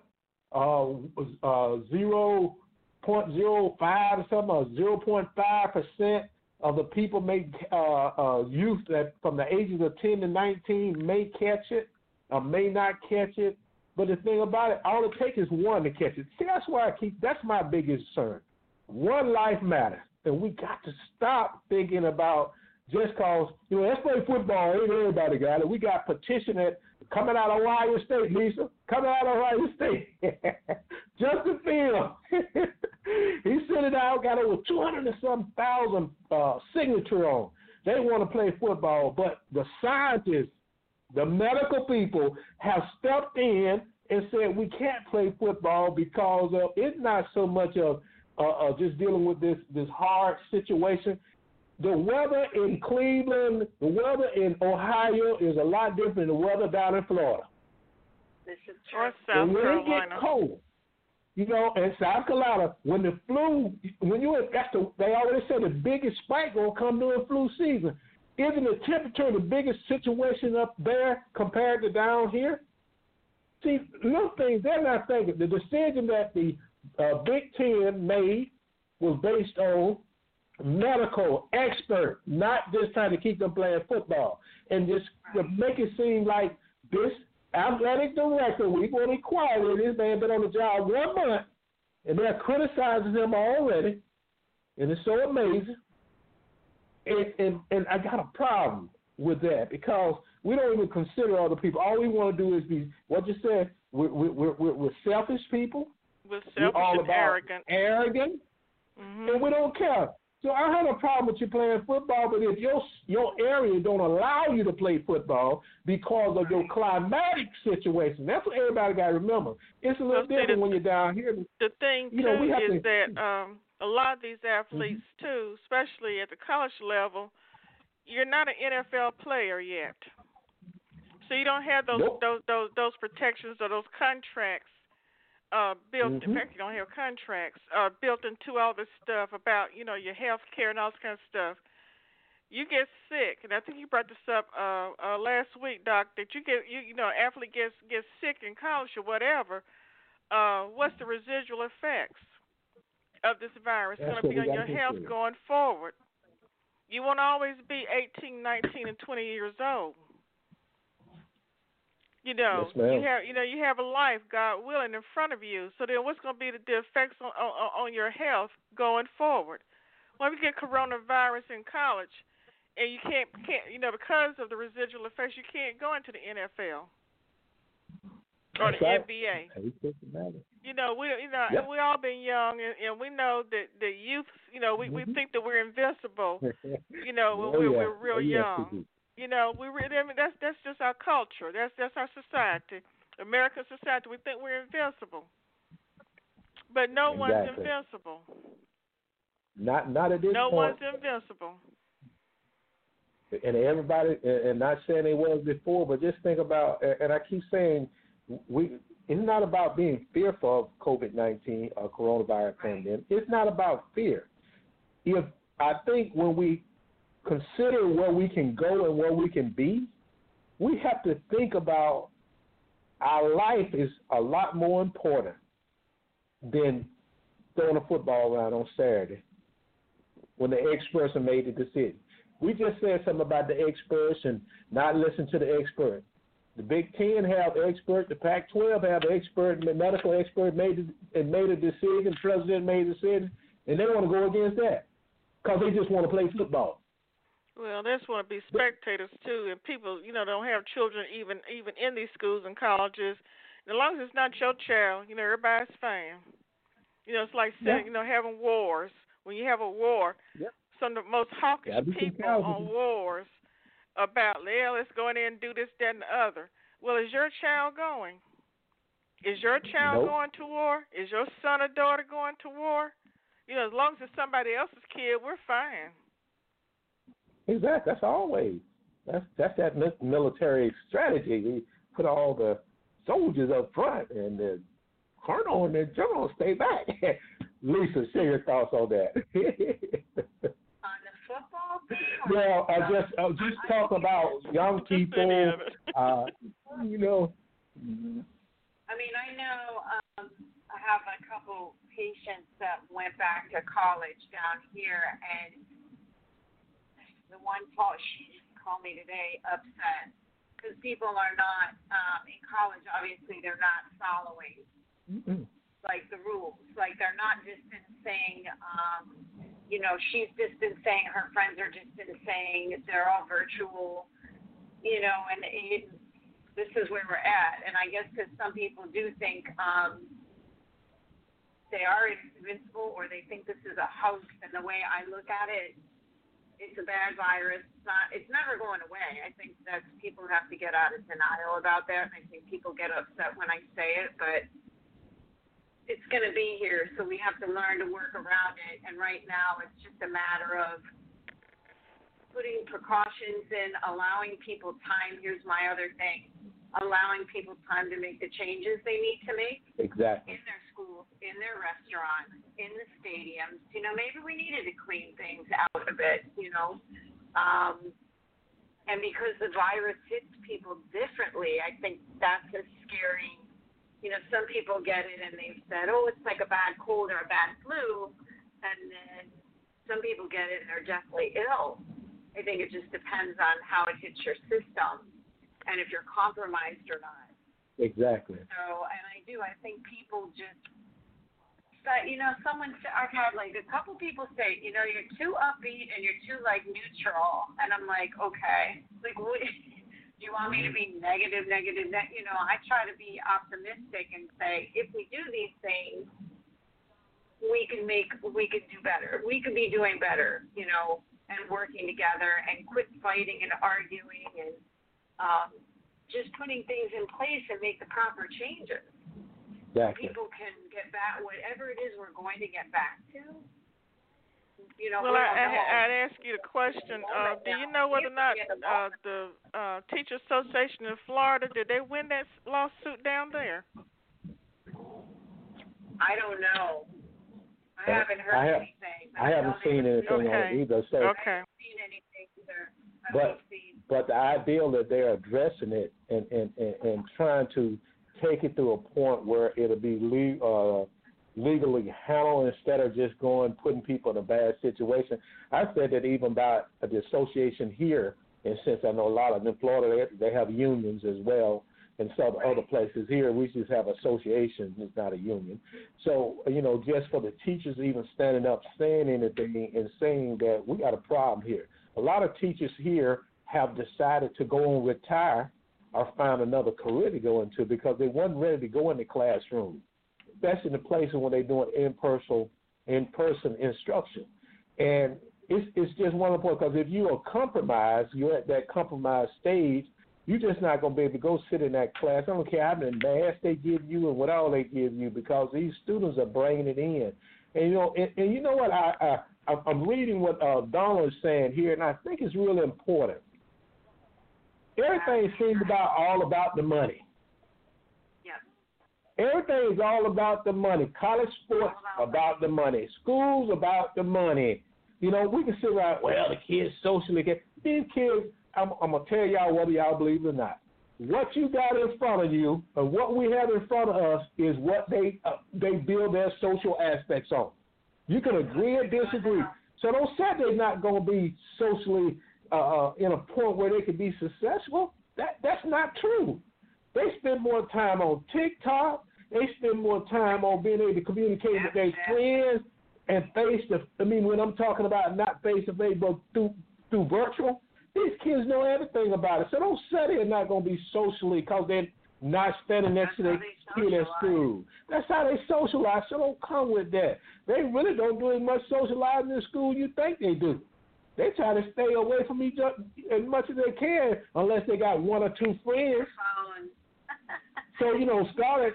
0.05 or something, or 0.5% of the people youth that from the ages of 10 to 19 may catch it or may not catch it. But the thing about it, all it takes is one to catch it. See, that's my biggest concern. One life matters, and we got to stop thinking about just because, let's play football. Ain't everybody got it. We got petition coming out of Ohio State, Lisa. Coming out of Ohio State. Justin Fields. He sent it out, got over 200 and some thousand signature on. They want to play football, but the scientists, the medical people have stepped in and said we can't play football because it's not so much of just dealing with this hard situation. The weather in Cleveland, the weather in Ohio is a lot different than the weather down in Florida. This is true. Or South Carolina. When it gets cold, in South Carolina, when the flu, they already said the biggest spike will come during flu season. Isn't the temperature the biggest situation up there compared to down here? See, little things they're not thinking. The decision that the Big Ten made was based on medical expert, not just trying to keep them playing football. And just to make it seem like this athletic director, we want equality, this man been on the job 1 month, and they're criticizing him already, and it's so amazing. And I got a problem with that, because we don't even consider other people. All we want to do is be, what you said, we're selfish people. We're selfish and arrogant, and we don't care. So I have a problem with you playing football, but if your area don't allow you to play football because of your climatic situation, that's what everybody got to remember. It's a little different when you're down here. The thing, too, is that a lot of these athletes, too, especially at the college level, you're not an NFL player yet. So you don't have those protections or those contracts built. In fact, you don't have contracts built into all this stuff about your health care and all this kind of stuff. You get sick, and I think you brought this up last week, Doc. That athlete gets sick in college or whatever. What's the residual effects of this virus going to be on your health going forward? You won't always be 18, 19, and 20 years old. You have a life, God willing, in front of you. So then what's going to be the effects on your health going forward? Well, if you get coronavirus in college and you can't because of the residual effects, you can't go into the NFL. or the NBA. We all been young, and we know that the youth, we think that we're invincible, when we're real young. That's just our culture. That's our society, American society. We think we're invincible, but no one's invincible. Not at this point. No one's invincible. And everybody, and not saying they was before, but just think about, and I keep saying, it's not about being fearful of COVID-19 or coronavirus pandemic. It's not about fear. I think when we consider where we can go and where we can be, we have to think about our life is a lot more important than throwing a football around on Saturday when the experts have made the decision. We just said something about the experts and not listen to the expert. The Big Ten have experts. The Pac-12 have experts. The medical expert made a decision. The president made a decision, and they want to go against that because they just want to play football. Well, they just want to be spectators too, and people, don't have children even in these schools and colleges. And as long as it's not your child, everybody's fine. It's like saying, having wars. When you have a war, some of the most hawkish people on wars about, let's go in there and do this, that, and the other. Well, is your child going? Is your child going to war? Is your son or daughter going to war? As long as it's somebody else's kid, we're fine. Exactly. That's always. That's that military strategy. We put all the soldiers up front, and the colonel and the general stay back. Lisa, share your thoughts on that. Football? Well, I'll just talk about young people. I know I have a couple patients that went back to college down here, and the one she just called me today upset because people are not in college. Obviously, they're not following like the rules. Like they're not distancing. She's distancing, her friends are distancing, they're all virtual, and this is where we're at. And I guess because some people do think they are invincible or they think this is a hoax, and the way I look at it, it's a bad virus. It's never going away. I think that people have to get out of denial about that, and I think people get upset when I say it, but it's going to be here, so we have to learn to work around it. And right now, it's just a matter of putting precautions in, allowing people time. Here's my other thing: allowing people time to make the changes they need to make. Exactly. In their schools, in their restaurants, in the stadiums. Maybe we needed to clean things out a bit. And because the virus hits people differently, I think that's a scary. Some people get it and they've said, it's like a bad cold or a bad flu. And then some people get it and they're deathly ill. I think it just depends on how it hits your system and if you're compromised or not. Exactly. So, and I think people just, I've had like a couple people say, you're too upbeat and you're too like neutral. And I'm like, okay. Like, what? You want me to be negative? I try to be optimistic and say, if we do these things, we can do better. We could be doing better, and working together and quit fighting and arguing and just putting things in place and make the proper changes. Exactly. People can get back whatever it is we're going to get back to. I'd ask you the question, do you know whether or not the Teacher Association in Florida, did they win that lawsuit down there? I don't know. I haven't heard anything. I haven't seen anything on it either. So okay. I haven't seen anything either. But the idea that they're addressing it and trying to take it to a point where it'll be legally handled instead of just putting people in a bad situation. I said that even by the association here, and since I know a lot of them in Florida, they have unions as well, and some other places here, we just have associations, it's not a union. So, just for the teachers even standing up, saying anything and saying that we got a problem here. A lot of teachers here have decided to go and retire or find another career to go into because they weren't ready to go in the classroom, especially in the places when they're doing in-person instruction. And it's just one of the points, because if you are compromised, you're at that compromised stage, you're just not going to be able to go sit in that class. I don't care how many masks they give you and what all they give you, because these students are bringing it in. And you know what? I'm reading what Donald is saying here, and I think it's really important. Everything seems all about the money. Everything is all about the money. College sports about the money. Schools about the money. We can sit around, well, the kids socially get. These kids, I'm going to tell y'all whether y'all believe it or not. What you got in front of you and what we have in front of us is what they build their social aspects on. You can agree or disagree. So don't say they're not going to be socially in a point where they could be successful. That's not true. They spend more time on TikTok. They spend more time on being able to communicate with their friends and when I'm talking about not face-to-face, but through virtual, these kids know everything about it. So don't say they're not going to be socially because they're not standing next to their kid at school. That's how they socialize, so don't come with that. They really don't do as much socializing in school you think they do. They try to stay away from each other as much as they can unless they got one or two friends. So, Scarlett,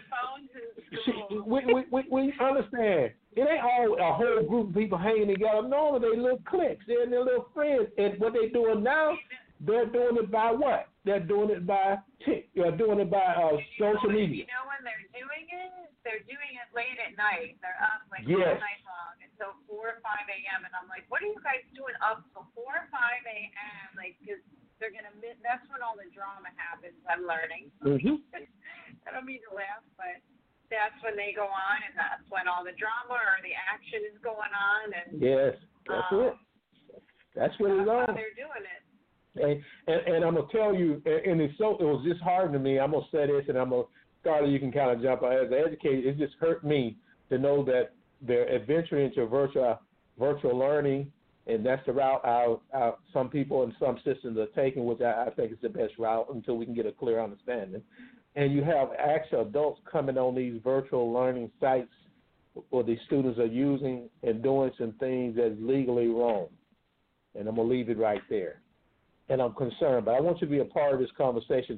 we understand. It ain't all a whole group of people hanging together. Normally, they little cliques. They're their little friends. And what they're doing now, they're doing it by what? They're doing it by social media. You know when they're doing it? They're doing it late at night. They're up all night long until 4 or 5 a.m. And I'm like, what are you guys doing up till 4 or 5 a.m.? Because they're going to miss. That's when all the drama happens, I'm learning. Mm-hmm. I don't mean to laugh, but that's when they go on, and that's when all the drama or the action is going on. And yes, that's it. That's what it's on. They're doing it. And I'm gonna tell you, and it was just hard to me. I'm gonna say this, and Scarlett, you can kind of jump on. As an educator, it just hurt me to know that they're venturing into virtual learning, and that's the route some people and some systems are taking, which I think is the best route until we can get a clear understanding. And you have actual adults coming on these virtual learning sites where these students are using and doing some things that's legally wrong. And I'm going to leave it right there. And I'm concerned, but I want you to be a part of this conversation,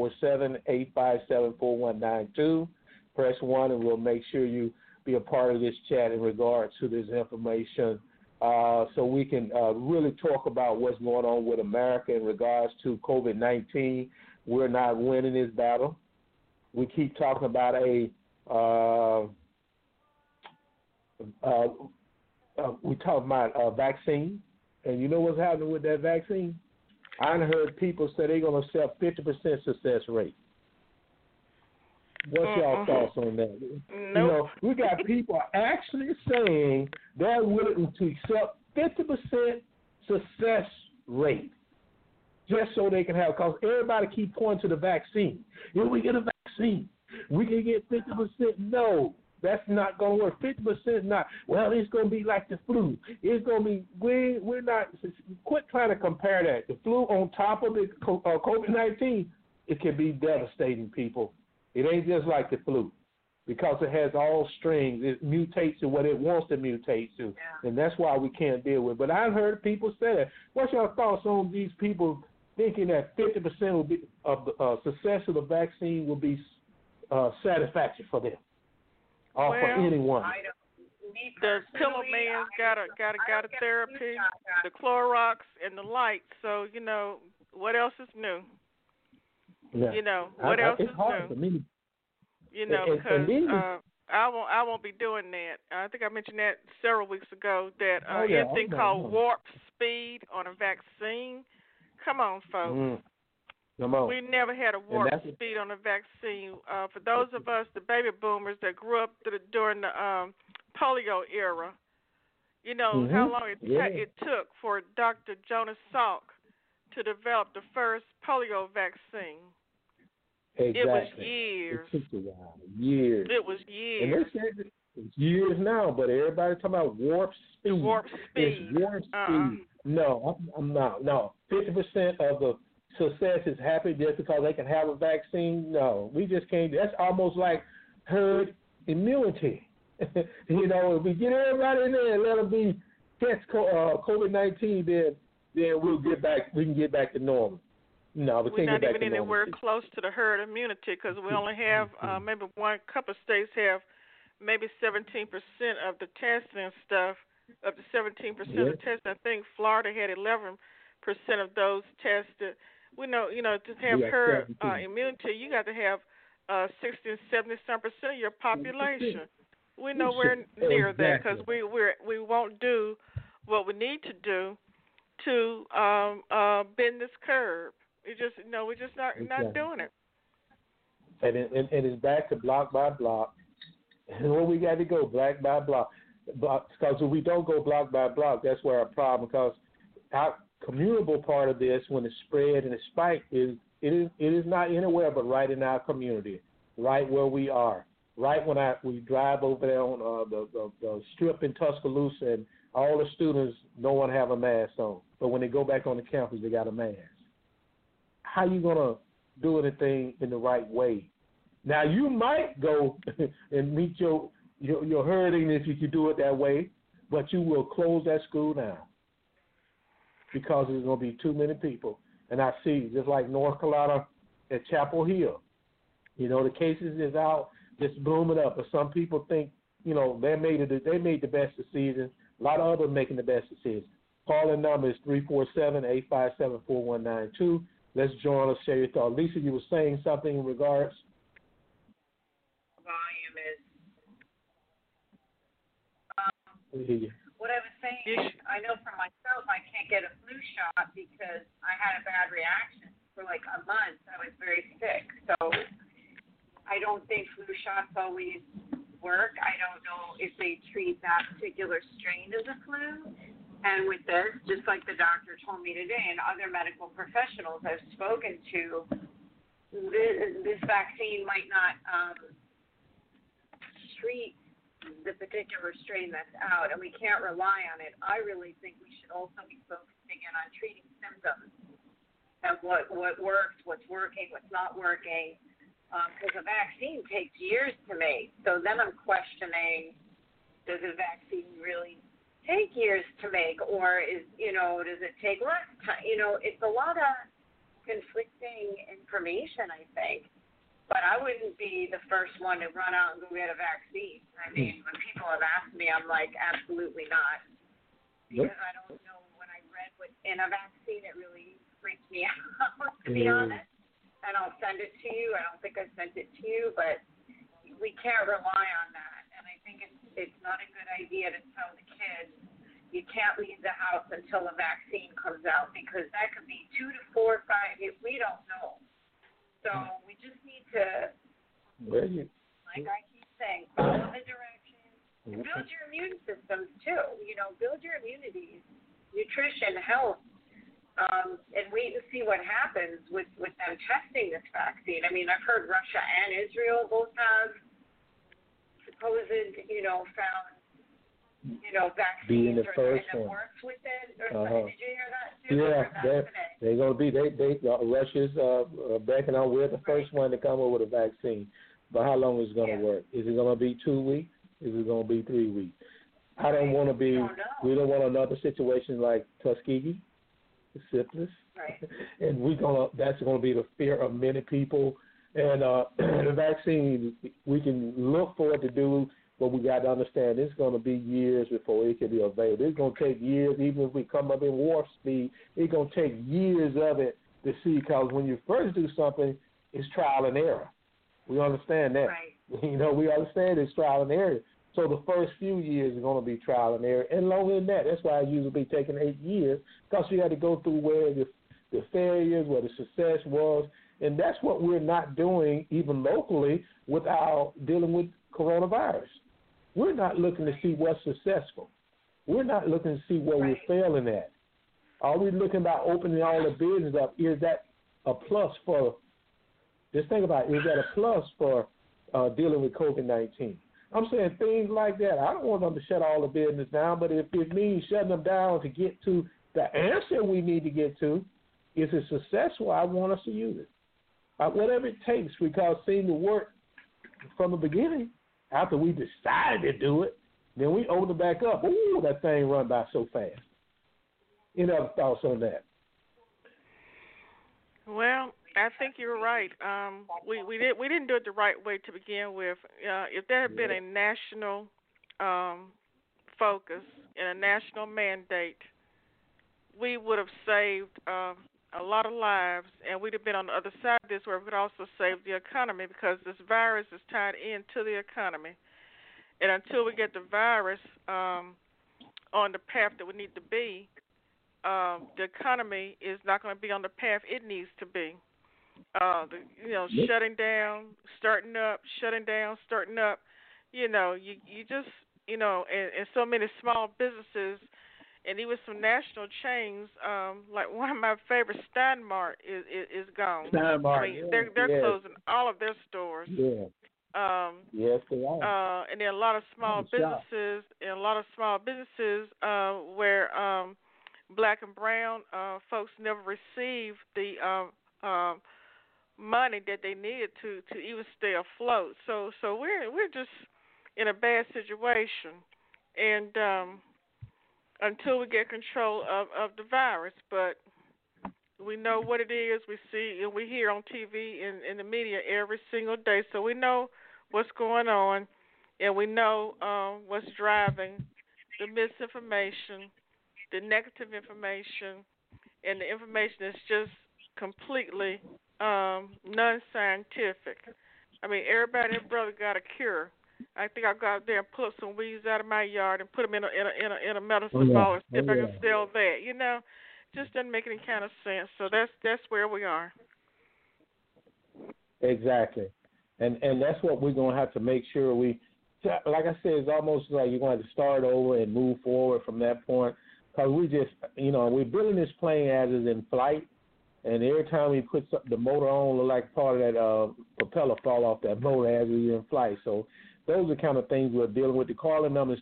347-857-4192. Press 1, and we'll make sure you be a part of this chat in regards to this information so we can really talk about what's going on with America in regards to COVID-19. We're not winning this battle. We keep talking about we talk about a vaccine, and you know what's happening with that vaccine? I heard people say they're going to sell 50% success rate. What's y'all thoughts on that? Nope. We got people actually saying they're willing to accept 50% success rate just so they can have, because everybody keep pointing to the vaccine. If we get a vaccine, we can get 50%. No, that's not going to work. 50% not. Well, it's going to be like the flu. It's going to be, we're not, quit trying to compare that. The flu on top of the COVID-19, it can be devastating, people. It ain't just like the flu because it has all strings. It mutates to what it wants to mutate to, and that's why we can't deal with it. But I've heard people say that. What's your thoughts on these people thinking that 50% will be of the success of the vaccine will be satisfactory for them or for anyone? The Pillow Man's got a therapy, the Clorox and the light. So what else is new? Yeah. What else is hard new? For me. Because I won't be doing that. I think I mentioned that several weeks ago. That anything called warp speed on a vaccine. Come on, folks. Come on. We never had a warp speed on a vaccine. For those of us, the baby boomers that grew up during the polio era, how long it took for Dr. Jonas Salk to develop the first polio vaccine. Exactly. It was years. It took a while. Years. It was years. And they said it's years now, but everybody's talking about warp speed. Warp speed. It's warp speed. No, I'm not. No, 50% of the success is happy just because they can have a vaccine. No, we just can't. That's almost like herd immunity. If we get everybody in there and let them be test COVID-19, then we'll get back. We can get back to normal. No, we can't get back to normal. We're not even anywhere close to the herd immunity because we only have maybe one couple states have maybe 17% of the testing and stuff. Up to 17% of the testing. I think Florida had 11% of those tested. We know, to have herd immunity, you got to have 60 and 70% of your population. We're nowhere near that because we won't do what we need to do to bend this curve. We're just not doing it. And it's back to block by block. And where we got to go, block by block. Because if we don't go block by block, that's where our problem. Because our communicable part of this, when it spread and it spiked, it is not anywhere but right in our community, right where we are, right when we drive over there on the strip in Tuscaloosa, and all the students, no one have a mask on, but when they go back on the campus, they got a mask. How you gonna do anything in the right way? Now you might go and meet your herding if you could do it that way, but you will close that school down because there's going to be too many people. And I see, just like North Carolina at Chapel Hill, the cases is out, just blooming up. But some people think, they made the best decision. A lot of others making the best decision. Calling number is 347-857-4192. Let's join us, share your thoughts. Lisa, you were saying something in regards. Volume is. What I was saying, I know for myself, I can't get a flu shot because I had a bad reaction for like a month. I was very sick, so I don't think flu shots always work. I don't know if they treat that particular strain as a flu. And with this, just like the doctor told me today, and other medical professionals I've spoken to, this vaccine might not treat the particular strain that's out, and we can't rely on it. I really think we should also be focusing in on treating symptoms and what works, what's working, what's not working, because a vaccine takes years to make. So then I'm questioning, does a vaccine really take years to make, or does it take less time? It's a lot of conflicting information, I think. But I wouldn't be the first one to run out and go get a vaccine. I mean, when people have asked me, I'm like, absolutely not. Because I don't know, when I read what's in a vaccine, it really freaked me out, to be honest. And I'll send it to you. I don't think I sent it to you, but we can't rely on that. And I think it's not a good idea to tell the kids, you can't leave the house until a vaccine comes out, because that could be 2 to 4 or 5 years. We don't know. So we just need to, like I keep saying, follow the directions. Build your immune systems, too. Build your immunities, nutrition, health, and wait and see what happens with them testing this vaccine. I mean, I've heard Russia and Israel both have supposed, found, vaccines being the first and it one. works with it. Or did you hear that, too? Yeah, they're going to be, Russia's backing on. We're the first one to come up with a vaccine. But how long is it going to work? Is it going to be 2 weeks? Is it going to be 3 weeks? I don't want to be, we don't want another situation like Tuskegee, syphilis. Right. And that's going to be the fear of many people. And the vaccine, we can look forward to do, but we got to understand it's going to be years before it can be available. It's going to take years, even if we come up in warp speed, it's going to take years of it to see, because when you first do something, it's trial and error. We understand that. Right. We understand it's trial and error. So the first few years are going to be trial and error, and longer than that. That's why it usually be taking 8 years, because you got to go through where the failures, where the success was, and that's what we're not doing even locally with our dealing with coronavirus. We're not looking to see what's successful. We're not looking to see where we're failing at. Are we looking about opening all the business up? Is that a plus for, just think about it, is that a plus for dealing with COVID-19? I'm saying things like that. I don't want them to shut all the business down, but if it means shutting them down to get to the answer we need to get to, If it's successful, I want us to use it. Whatever it takes, because it seemed to work from the beginning. After we decided to do it, then we opened it back up. Ooh, that thing run by so fast. Any other thoughts on that? Well, I think you're right. We didn't do it the right way to begin with. If there had been a national focus and a national mandate, we would have saved a lot of lives, and we'd have been on the other side of this where we could also save the economy, because this virus is tied into the economy. And until we get the virus on the path that we need to be, the economy is not going to be on the path it needs to be. Shutting down, starting up, shutting down, starting up. You just, and so many small businesses, and even some national chains, like one of my favorites, Stein Mart, is gone. Stein Mart, they're closing all of their stores. Yeah. Yes, they are. And there are a lot of small businesses, where black and brown folks never received the money that they needed to even stay afloat. So we're just in a bad situation, and until we get control of the virus, but we know what it is. We see and we hear on TV and in the media every single day, so we know what's going on, and we know what's driving the misinformation, the negative information, and the information that's just completely non-scientific. I mean, everybody and their brother got a cure. I think I'll go out there and pull up some weeds out of my yard and put them in a medicine ball and see if I can sell that. Just doesn't make any kind of sense. So that's where we are. Exactly, and that's what we're going to have to make sure we. Like I said, it's almost like you're going to start over and move forward from that point, because we just, we're building this plane as it's in flight, and every time we put the motor on, look like part of that propeller fall off that motor as it's in flight. So those are the kind of things we're dealing with. The calling number is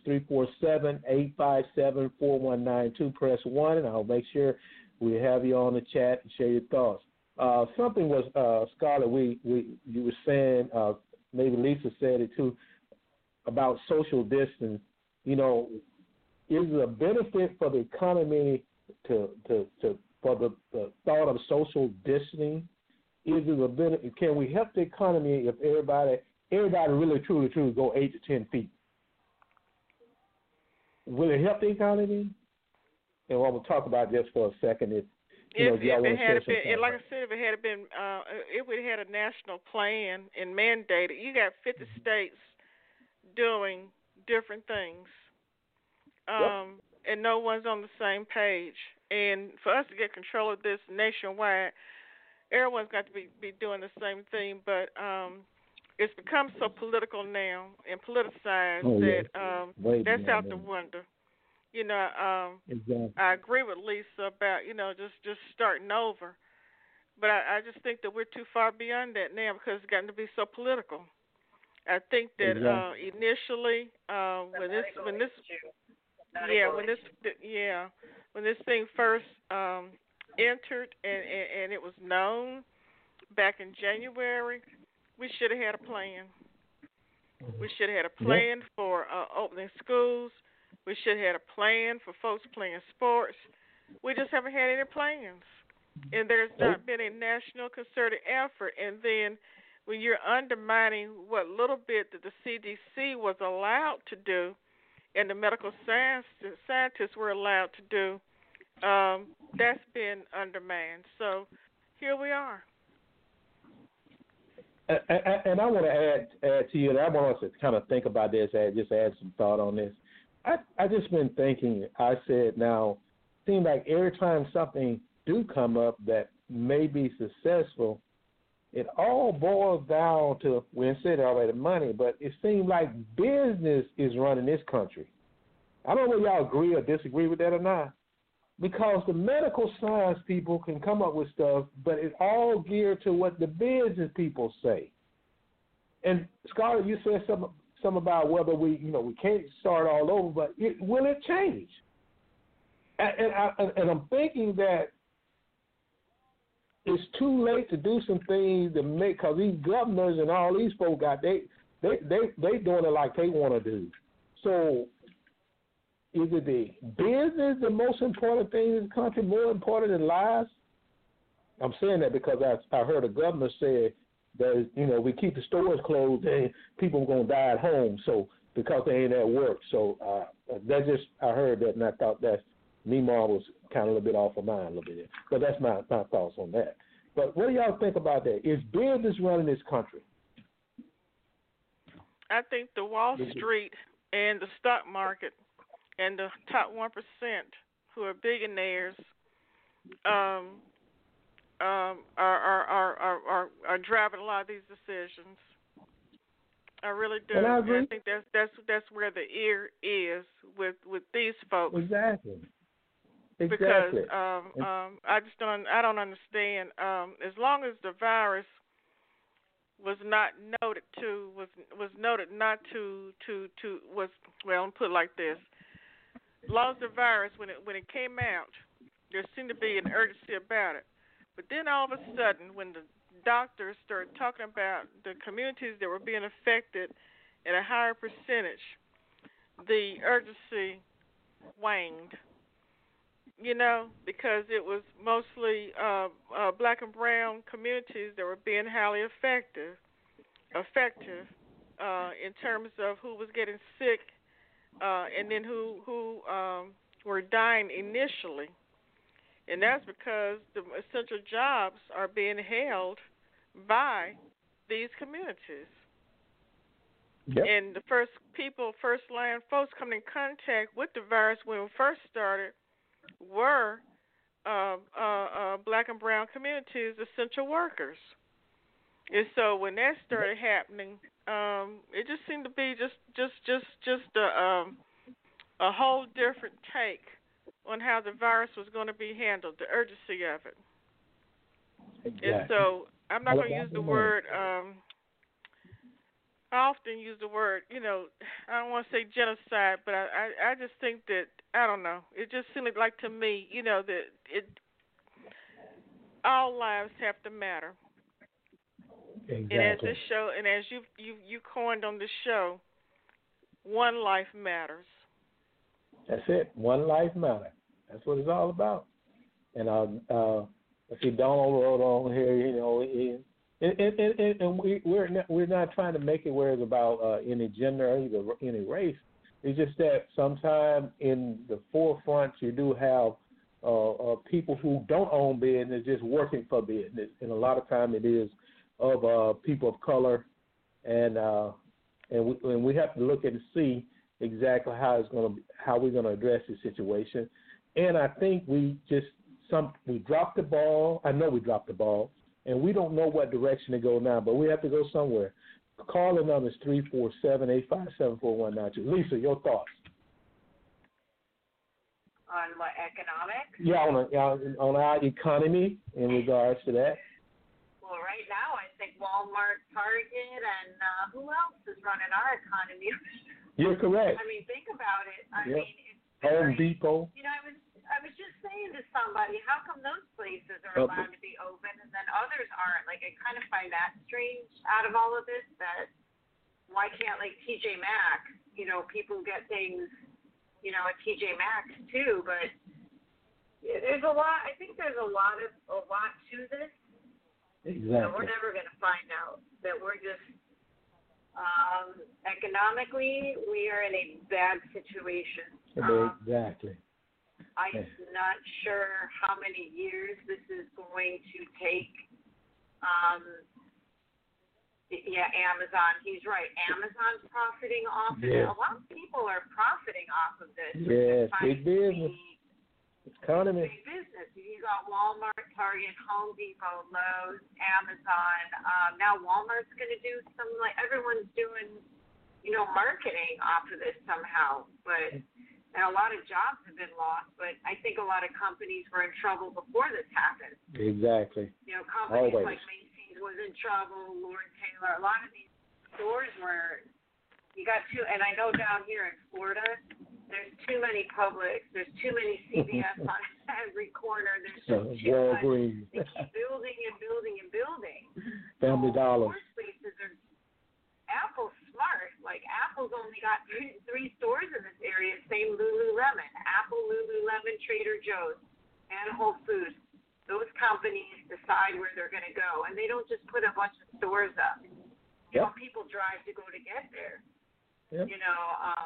347-857-4192. Press 1, and I'll make sure we have you on the chat and share your thoughts. Something was, Scarlett, you were saying, maybe Lisa said it too, about social distance. Is it a benefit for the economy for the thought of social distancing? Is it a benefit? Can we help the economy if everybody really truly go 8 to 10 feet? Will it help the economy? And we'll talk about this for a second. If it had been, like I said, if it had been, it would have had a national plan and mandated. You got 50 states doing different things, and no one's on the same page. And for us to get control of this nationwide, everyone's got to be doing the same thing. But it's become so political now and politicized that that's out the window. Exactly. I agree with Lisa about just starting over, but I just think that we're too far beyond that now because it's gotten to be so political. I think that initially when this thing first entered and it was known back in January, we should have had a plan. We should have had a plan for opening schools. We should have had a plan for folks playing sports. We just haven't had any plans. And there's not been a national concerted effort. And then when you're undermining what little bit that the CDC was allowed to do and the medical scientists were allowed to do, that's been undermined. So here we are. And I want to add to you, and I want us to kind of think about this, just add some thought on this. I just been thinking, I said now, it seems like every time something do come up that may be successful, it all boils down to, we said already, money, but it seems like business is running this country. I don't know if y'all agree or disagree with that or not, because the medical science people can come up with stuff, but it's all geared to what the business people say. And Scarlett, you said something about whether we can't start all over, but will it change? And I'm thinking that it's too late to do some things to make, because these governors and all these folk they doing it like they want to do. So is it the business the most important thing in the country, more important than lives? I'm saying that because I heard a governor say that, we keep the stores closed and people are going to die at home, so because they ain't at work. So I heard that, and I thought that Meemaw was kind of a little bit off of mine a little bit. But that's my thoughts on that. But what do y'all think about that? Is business running this country? I think the Wall Street and the stock market and the top 1% who are billionaires are driving a lot of these decisions. I really do. And I agree. And I think that's where the ear is with these folks. Exactly. Because I just don't understand. As long as the virus was not noted was noted not to was, well, I'll put it like this. As long as the virus, when it came out, there seemed to be an urgency about it. But then all of a sudden, when the doctors started talking about the communities that were being affected at a higher percentage, the urgency waned. Because it was mostly black and brown communities that were being highly effective in terms of who was getting sick and then who were dying initially. And that's because the essential jobs are being held by these communities. Yep. And the first-line folks coming in contact with the virus when it first started were black and brown communities, essential workers. And so when that started happening, it just seemed to be just a whole different take on how the virus was going to be handled, the urgency of it. Exactly. And so I'm not going to use the word. I often use the word, I don't want to say genocide, but I just think that, I don't know, it just seemed like to me, that all lives have to matter. Exactly. And as this show, and as you coined on this show, one life matters. That's it. One life matters. That's what it's all about. And I see Donald wrote on here, and we're not trying to make it where it's about any gender or either any race. It's just that sometimes in the forefront you do have people who don't own business just working for business, and a lot of time it is of people of color, and we have to look at and see exactly how we're going to address the situation. And I think we dropped the ball. I know we dropped the ball. And we don't know what direction to go now, but we have to go somewhere. Calling number is 347-857-4192. Lisa, your thoughts? On what, economics? Yeah, on our economy in regards to that. Well, right now I think Walmart, Target, and who else is running our economy? You're correct. I mean, think about it. I mean, it's Home Depot. I was just saying to somebody, how come those places are allowed to be open and then others aren't? Like, I kind of find that strange out of all of this, that why can't, like, TJ Maxx, people get things, at TJ Maxx too, but there's a lot, I think there's a lot to this. Exactly. We're never going to find out that we're just, economically, we are in a bad situation. Exactly. I'm not sure how many years this is going to take. Amazon, he's right. Amazon's profiting off of it. A lot of people are profiting off of this. Yes, big business. Economy. Big business. You got Walmart, Target, Home Depot, Lowe's, Amazon. Now Walmart's going to do everyone's doing, marketing off of this somehow. And a lot of jobs have been lost, but I think a lot of companies were in trouble before this happened. Exactly. Companies Always. like Macy's was in trouble, Lord Taylor, a lot of these stores were, you got to, and I know down here in Florida, There's too many Publix. There's too many CVS on every corner. There's just too Walgreens. They keep building and building and building. Family Dollar. More spaces are Apple's smart. Like, Apple's only got three stores in this area. Same Lululemon. Apple, Lululemon, Trader Joe's, and Whole Foods. Those companies decide where they're going to go, and they don't just put a bunch of stores up. You know, people drive to go to get there. Yep. You know,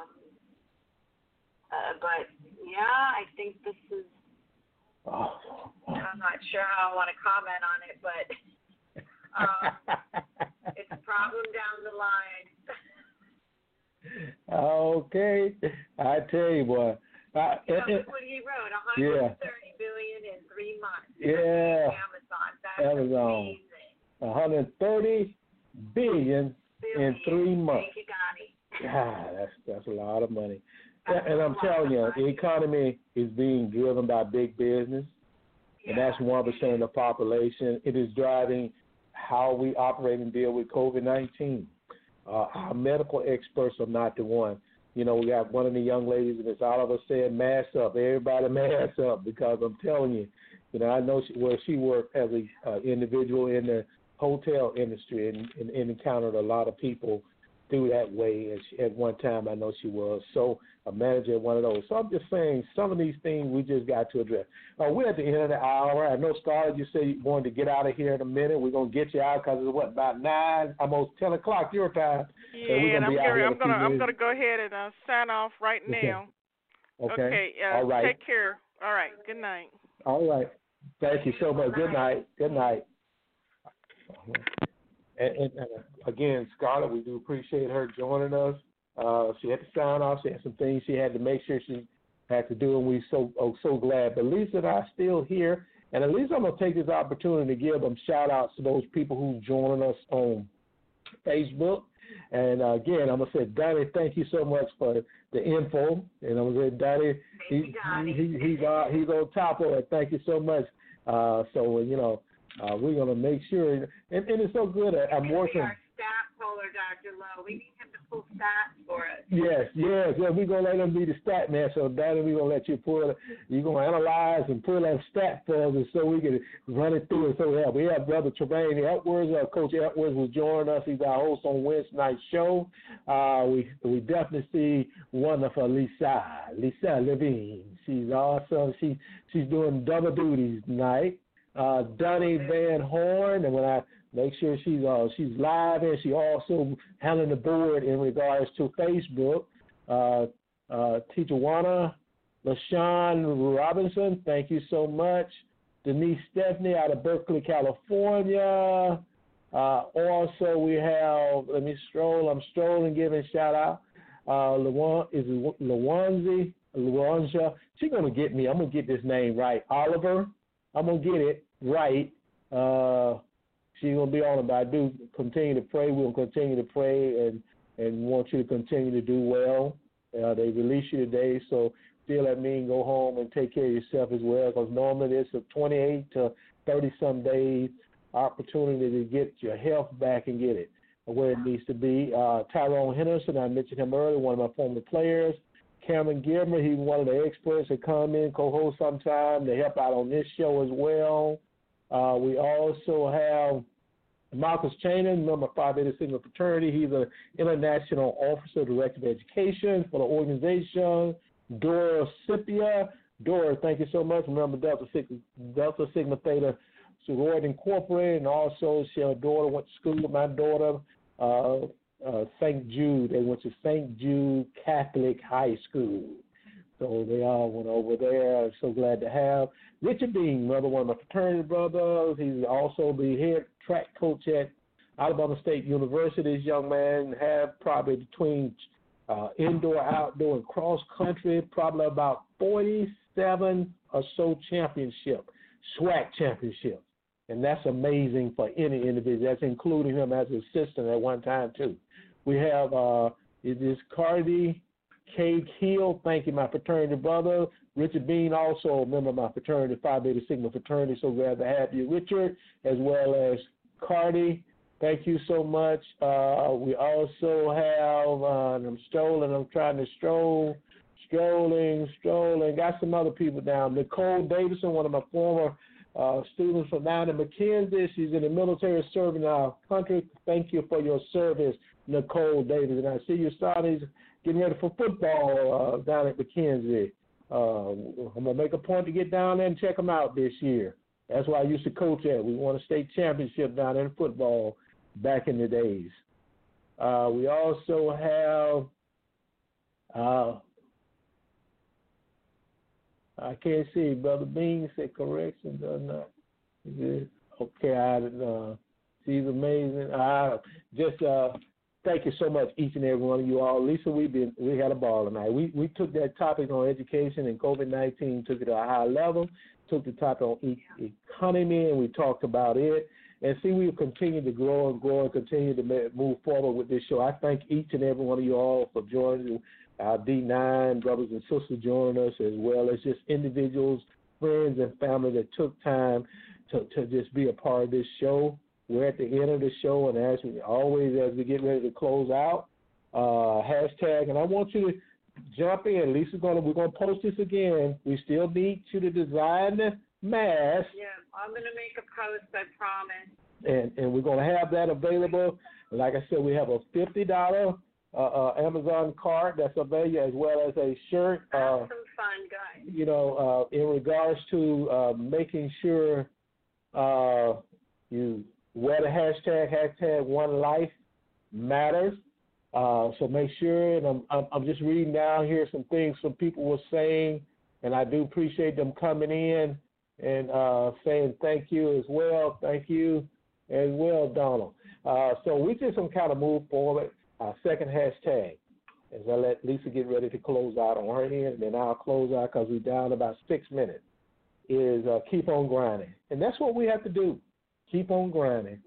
but yeah, I think this is. I'm not sure how I want to comment on it, but it's a problem down the line. Okay, I tell you what. What he wrote, $130 billion in 3 months. Yeah. Amazon. That's Amazon. amazing. $130 billion in 3 months. Thank you, Donnie. God, that's a lot of money. And I'm telling you, the economy is being driven by big business, and that's 1% of the population. It is driving how we operate and deal with COVID-19. Our medical experts are not the one. You know, we got one of the young ladies, and Ms. Oliver said, mask up. Everybody mask up, because I'm telling you, you know, I know she worked as an individual in the hotel industry and encountered a lot of people through that way. And at one time, I know she was a manager at one of those. So I'm just saying, some of these things we just got to address. We're at the end of the hour. I know, Scarlett, you said you wanted to get out of here in a minute. We're going to get you out because it's, about 9, almost 10 o'clock your time. Yeah, and I'm going to go ahead and sign off right now. Okay. All right. Take care. All right. Good night. All right. Thank you so much. Good night. Good night. And again, Scarlett, we do appreciate her joining us. She had to sign off. She had some things she had to make sure she had to do, and we're so glad. But Lisa and I are still here, and at least I'm going to take this opportunity to give them shout-outs to those people who joined us on Facebook. And, again, I'm going to say, Donnie, thank you so much for the info. And I'm going to say, Donnie, he's on top of it. Thank you so much. So, you know, we're going to make sure. And it's so good. I'm working. Our stat puller, Dr. Lowe. We need him to pull stats for us. Yes. We're going to let him be the stat man. So, Donnie, we're going to let you pull it. You're going to analyze and pull that stat for us so we can run it through. And so we have Brother Tremaine Edwards. Coach Edwards will join us. He's our host on Wednesday night show. We definitely see wonderful Lisa Levine. She's awesome. She's doing double duties tonight. Donnie Van Horn, and when I make sure she's live, and she also handling the board in regards to Facebook. Teacher Juana LaShawn Robinson, thank you so much. Denise Stephanie out of Berkeley, California. Also, we have, I'm strolling, giving shout out. Lawanja. She's going to get me. I'm going to get this name right. Oliver. I'm going to get it right. She's going to be on it, but I do continue to pray. We'll continue to pray and want you to continue to do well. They release you today, so still that means go home and take care of yourself as well, because normally it's a 28 to 30-some days opportunity to get your health back and get it where it needs to be. Tyrone Henderson, I mentioned him earlier, one of my former players. Cameron Gilmer, he's one of the experts that come in, co-host sometime to help out on this show as well. We also have Marcus Chanin, member of Phi Beta Sigma Fraternity. He's an international officer, director of education for the organization. Dora Scipia. Dora, thank you so much. Remember Delta Sigma Theta Sorority Incorporated, and also her daughter went to school with my daughter, St. Jude. They went to St. Jude Catholic High School. So they all went over there. I'm so glad to have Richard Dean, one of my fraternity brothers. He's also the head track coach at Alabama State University. This young man had probably between indoor, outdoor, and cross country, probably about 47 or so championships, SWAC championships. And that's amazing for any individual. That's including him as an assistant at one time, too. We have Cardi K. Hill. Thank you, my fraternity brother. Richard Bean, also a member of my fraternity, Phi Beta Sigma Fraternity. So glad to have you, Richard, as well as Cardi. Thank you so much. We also have, I'm trying to stroll Strolling. Got some other people down. Nicole Davidson, one of my former students from down in McKenzie. She's in the military serving our country. Thank you for your service, Nicole Davidson. I see your son is getting ready for football down at McKenzie. I'm going to make a point to get down there and check them out this year. That's why I used to coach at. We won a state championship down there in football back in the days. We also have, I can't see, Brother Bean said corrections or not. Okay, I don't know. She's amazing. Thank you so much, each and every one of you all. Lisa, we had a ball tonight. We took that topic on education and COVID-19, took it to a high level, took the topic on economy, and we talked about it. And see, we'll continue to grow and continue to move forward with this show. I thank each and every one of you all for joining, our D9 brothers and sisters joining us, as well as just individuals, friends, and family that took time to just be a part of this show. We're at the end of the show, and as we get ready to close out, hashtag, and I want you to jump in. Lisa's we're gonna post this again. We still need you to design the mask. Yeah, I'm gonna make a post, I promise. And we're gonna have that available. Like I said, we have a $50 Amazon card that's available, as well as a shirt. Have some fun, guys. In regards to making sure you wear the hashtag One Life Matters. So make sure, and I'm just reading down here some things some people were saying, and I do appreciate them coming in and saying thank you as well. Thank you as well, Donald. So we just some kind of move forward. Second hashtag, as I let Lisa get ready to close out on her end, and then I'll close out because we're down about 6 minutes, is keep on grinding. And that's what we have to do. Keep on grinding.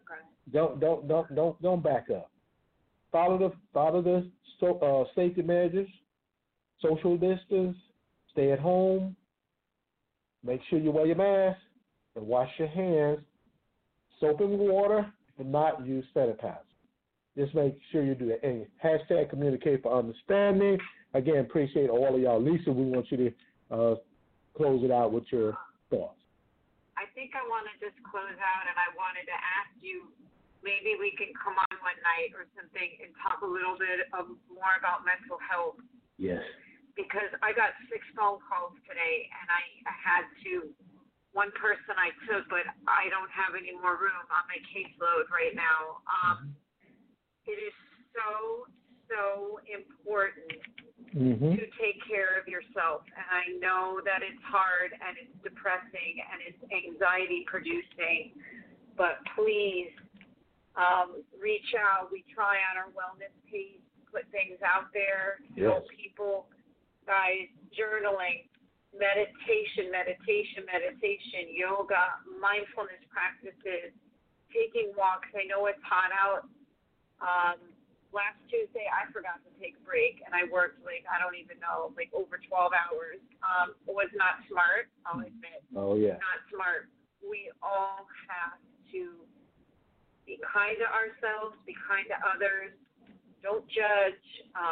Don't back up. Follow the safety measures, social distance, stay at home, make sure you wear your mask, and wash your hands, soap and water, and not use sanitizer. Just make sure you do that. And hashtag communicate for understanding. Again, appreciate all of y'all. Lisa, we want you to close it out with your thoughts. I think I want to just close out, and I wanted to ask you, maybe we can come on one night or something and talk a little bit more about mental health. Yes. Because I got 6 phone calls today, and I had one person I took, but I don't have any more room on my caseload right now. It is so important to take care of yourself. And I know that it's hard and it's depressing and it's anxiety producing, but please reach out. We try on our wellness page, put things out there, help people. Guys, journaling, meditation, yoga, mindfulness practices, taking walks. I know it's hot out. Last Tuesday, I forgot to take a break, and I worked over 12 hours. It was not smart, I'll admit. Oh, yeah. Not smart. We all have to be kind to ourselves, be kind to others. Don't judge.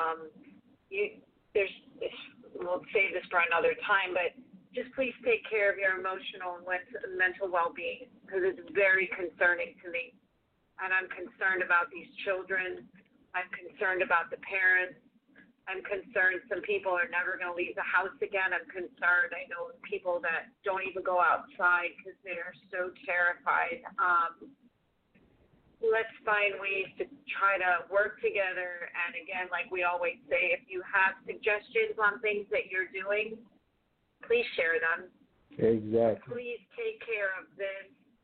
We'll save this for another time, but just please take care of your emotional and mental well-being, because it's very concerning to me. And I'm concerned about these children. I'm concerned about the parents. I'm concerned some people are never going to leave the house again. I'm concerned. I know people that don't even go outside because they're so terrified. Let's find ways to try to work together. And again, like we always say, if you have suggestions on things that you're doing, please share them. Exactly. Please take care of this.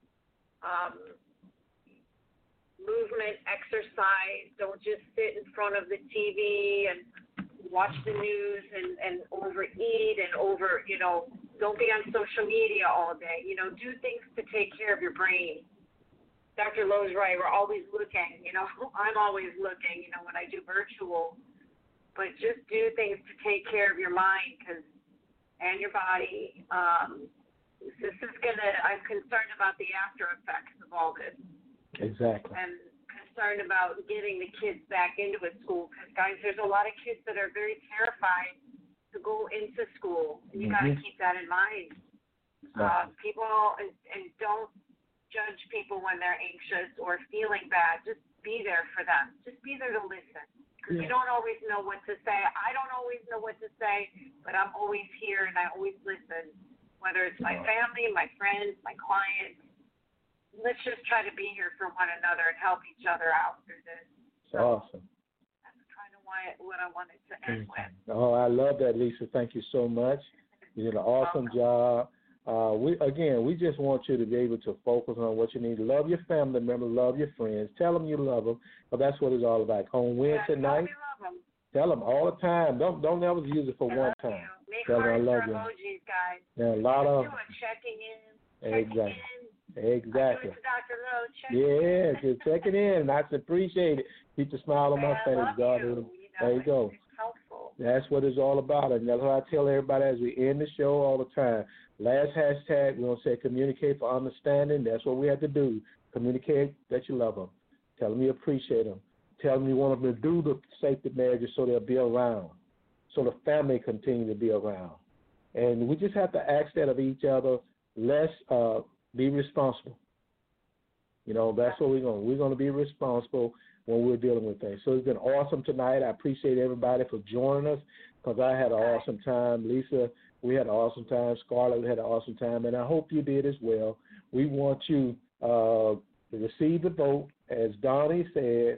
Movement, exercise. Don't just sit in front of the TV and watch the news and overeat and don't be on social media all day. Do things to take care of your brain. Dr. Lowe's right. We're always looking. I'm always looking, when I do virtual. But just do things to take care of your mind and your body. I'm concerned about the after effects of all this. Exactly. And concerned about getting the kids back into a school. Because, guys, there's a lot of kids that are very terrified to go into school. And you got to keep that in mind. People, and don't judge people when they're anxious or feeling bad. Just be there for them. Just be there to listen. Because you don't always know what to say. I don't always know what to say, but I'm always here and I always listen. Whether it's my family, my friends, my clients. Let's just try to be here for one another and help each other out through this. Awesome. That's kind of what I wanted to end with. Oh, I love that, Lisa. Thank you so much. You did an awesome job. We just want you to be able to focus on what you need. Love your family members, love your friends. Tell them you love them, because that's what it's all about. On Wednesday night, tell them all the time. Don't ever use it for one time. Tell them I love you. Emojis, guys. Yeah, a lot of checking in. Exactly. Dr. Lowe, yeah, just checking in. I appreciate it. Keep the smile on my face, God. There you go. It's helpful. That's what it's all about, and that's what I tell everybody as we end the show all the time. Last hashtag, we're going to say communicate for understanding. That's what we have to do. Communicate that you love them. Tell them you appreciate them. Tell them you want them to do the safety measures so they'll be around, so the family continue to be around. And we just have to ask that of each other. Let's be responsible. You know, that's what we're going to be responsible when we're dealing with things. So it's been awesome tonight. I appreciate everybody for joining us, because I had an awesome time. Lisa, we had an awesome time. Scarlett, we had an awesome time, and I hope you did as well. We want you to receive the vote. As Donnie said,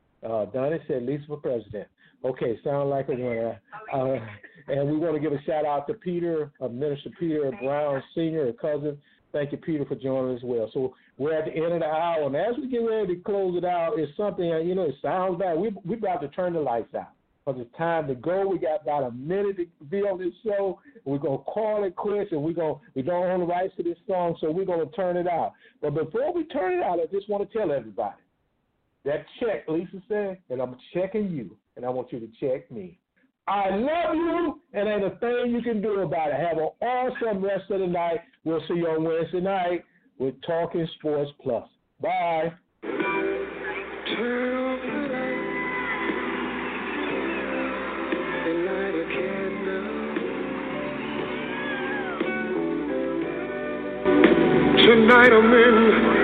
Lisa for president. Okay, sound like a winner. And we want to give a shout-out to Peter, Minister Peter Brown Sr., a cousin. Thank you, Peter, for joining us as well. So we're at the end of the hour, and as we get ready to close it out, it's something, it sounds bad. We're about to turn the lights out, because it's time to go. We got about a minute to be on this show. We're going to call it quits, and we don't own the rights to this song, so we're going to turn it out. But before we turn it out, I just want to tell everybody, that check, Lisa said, and I'm checking you, and I want you to check me. I love you, and ain't a thing you can do about it. Have an awesome rest of the night. We'll see you on Wednesday night with Talking Sports Plus. Bye. Tonight I'm in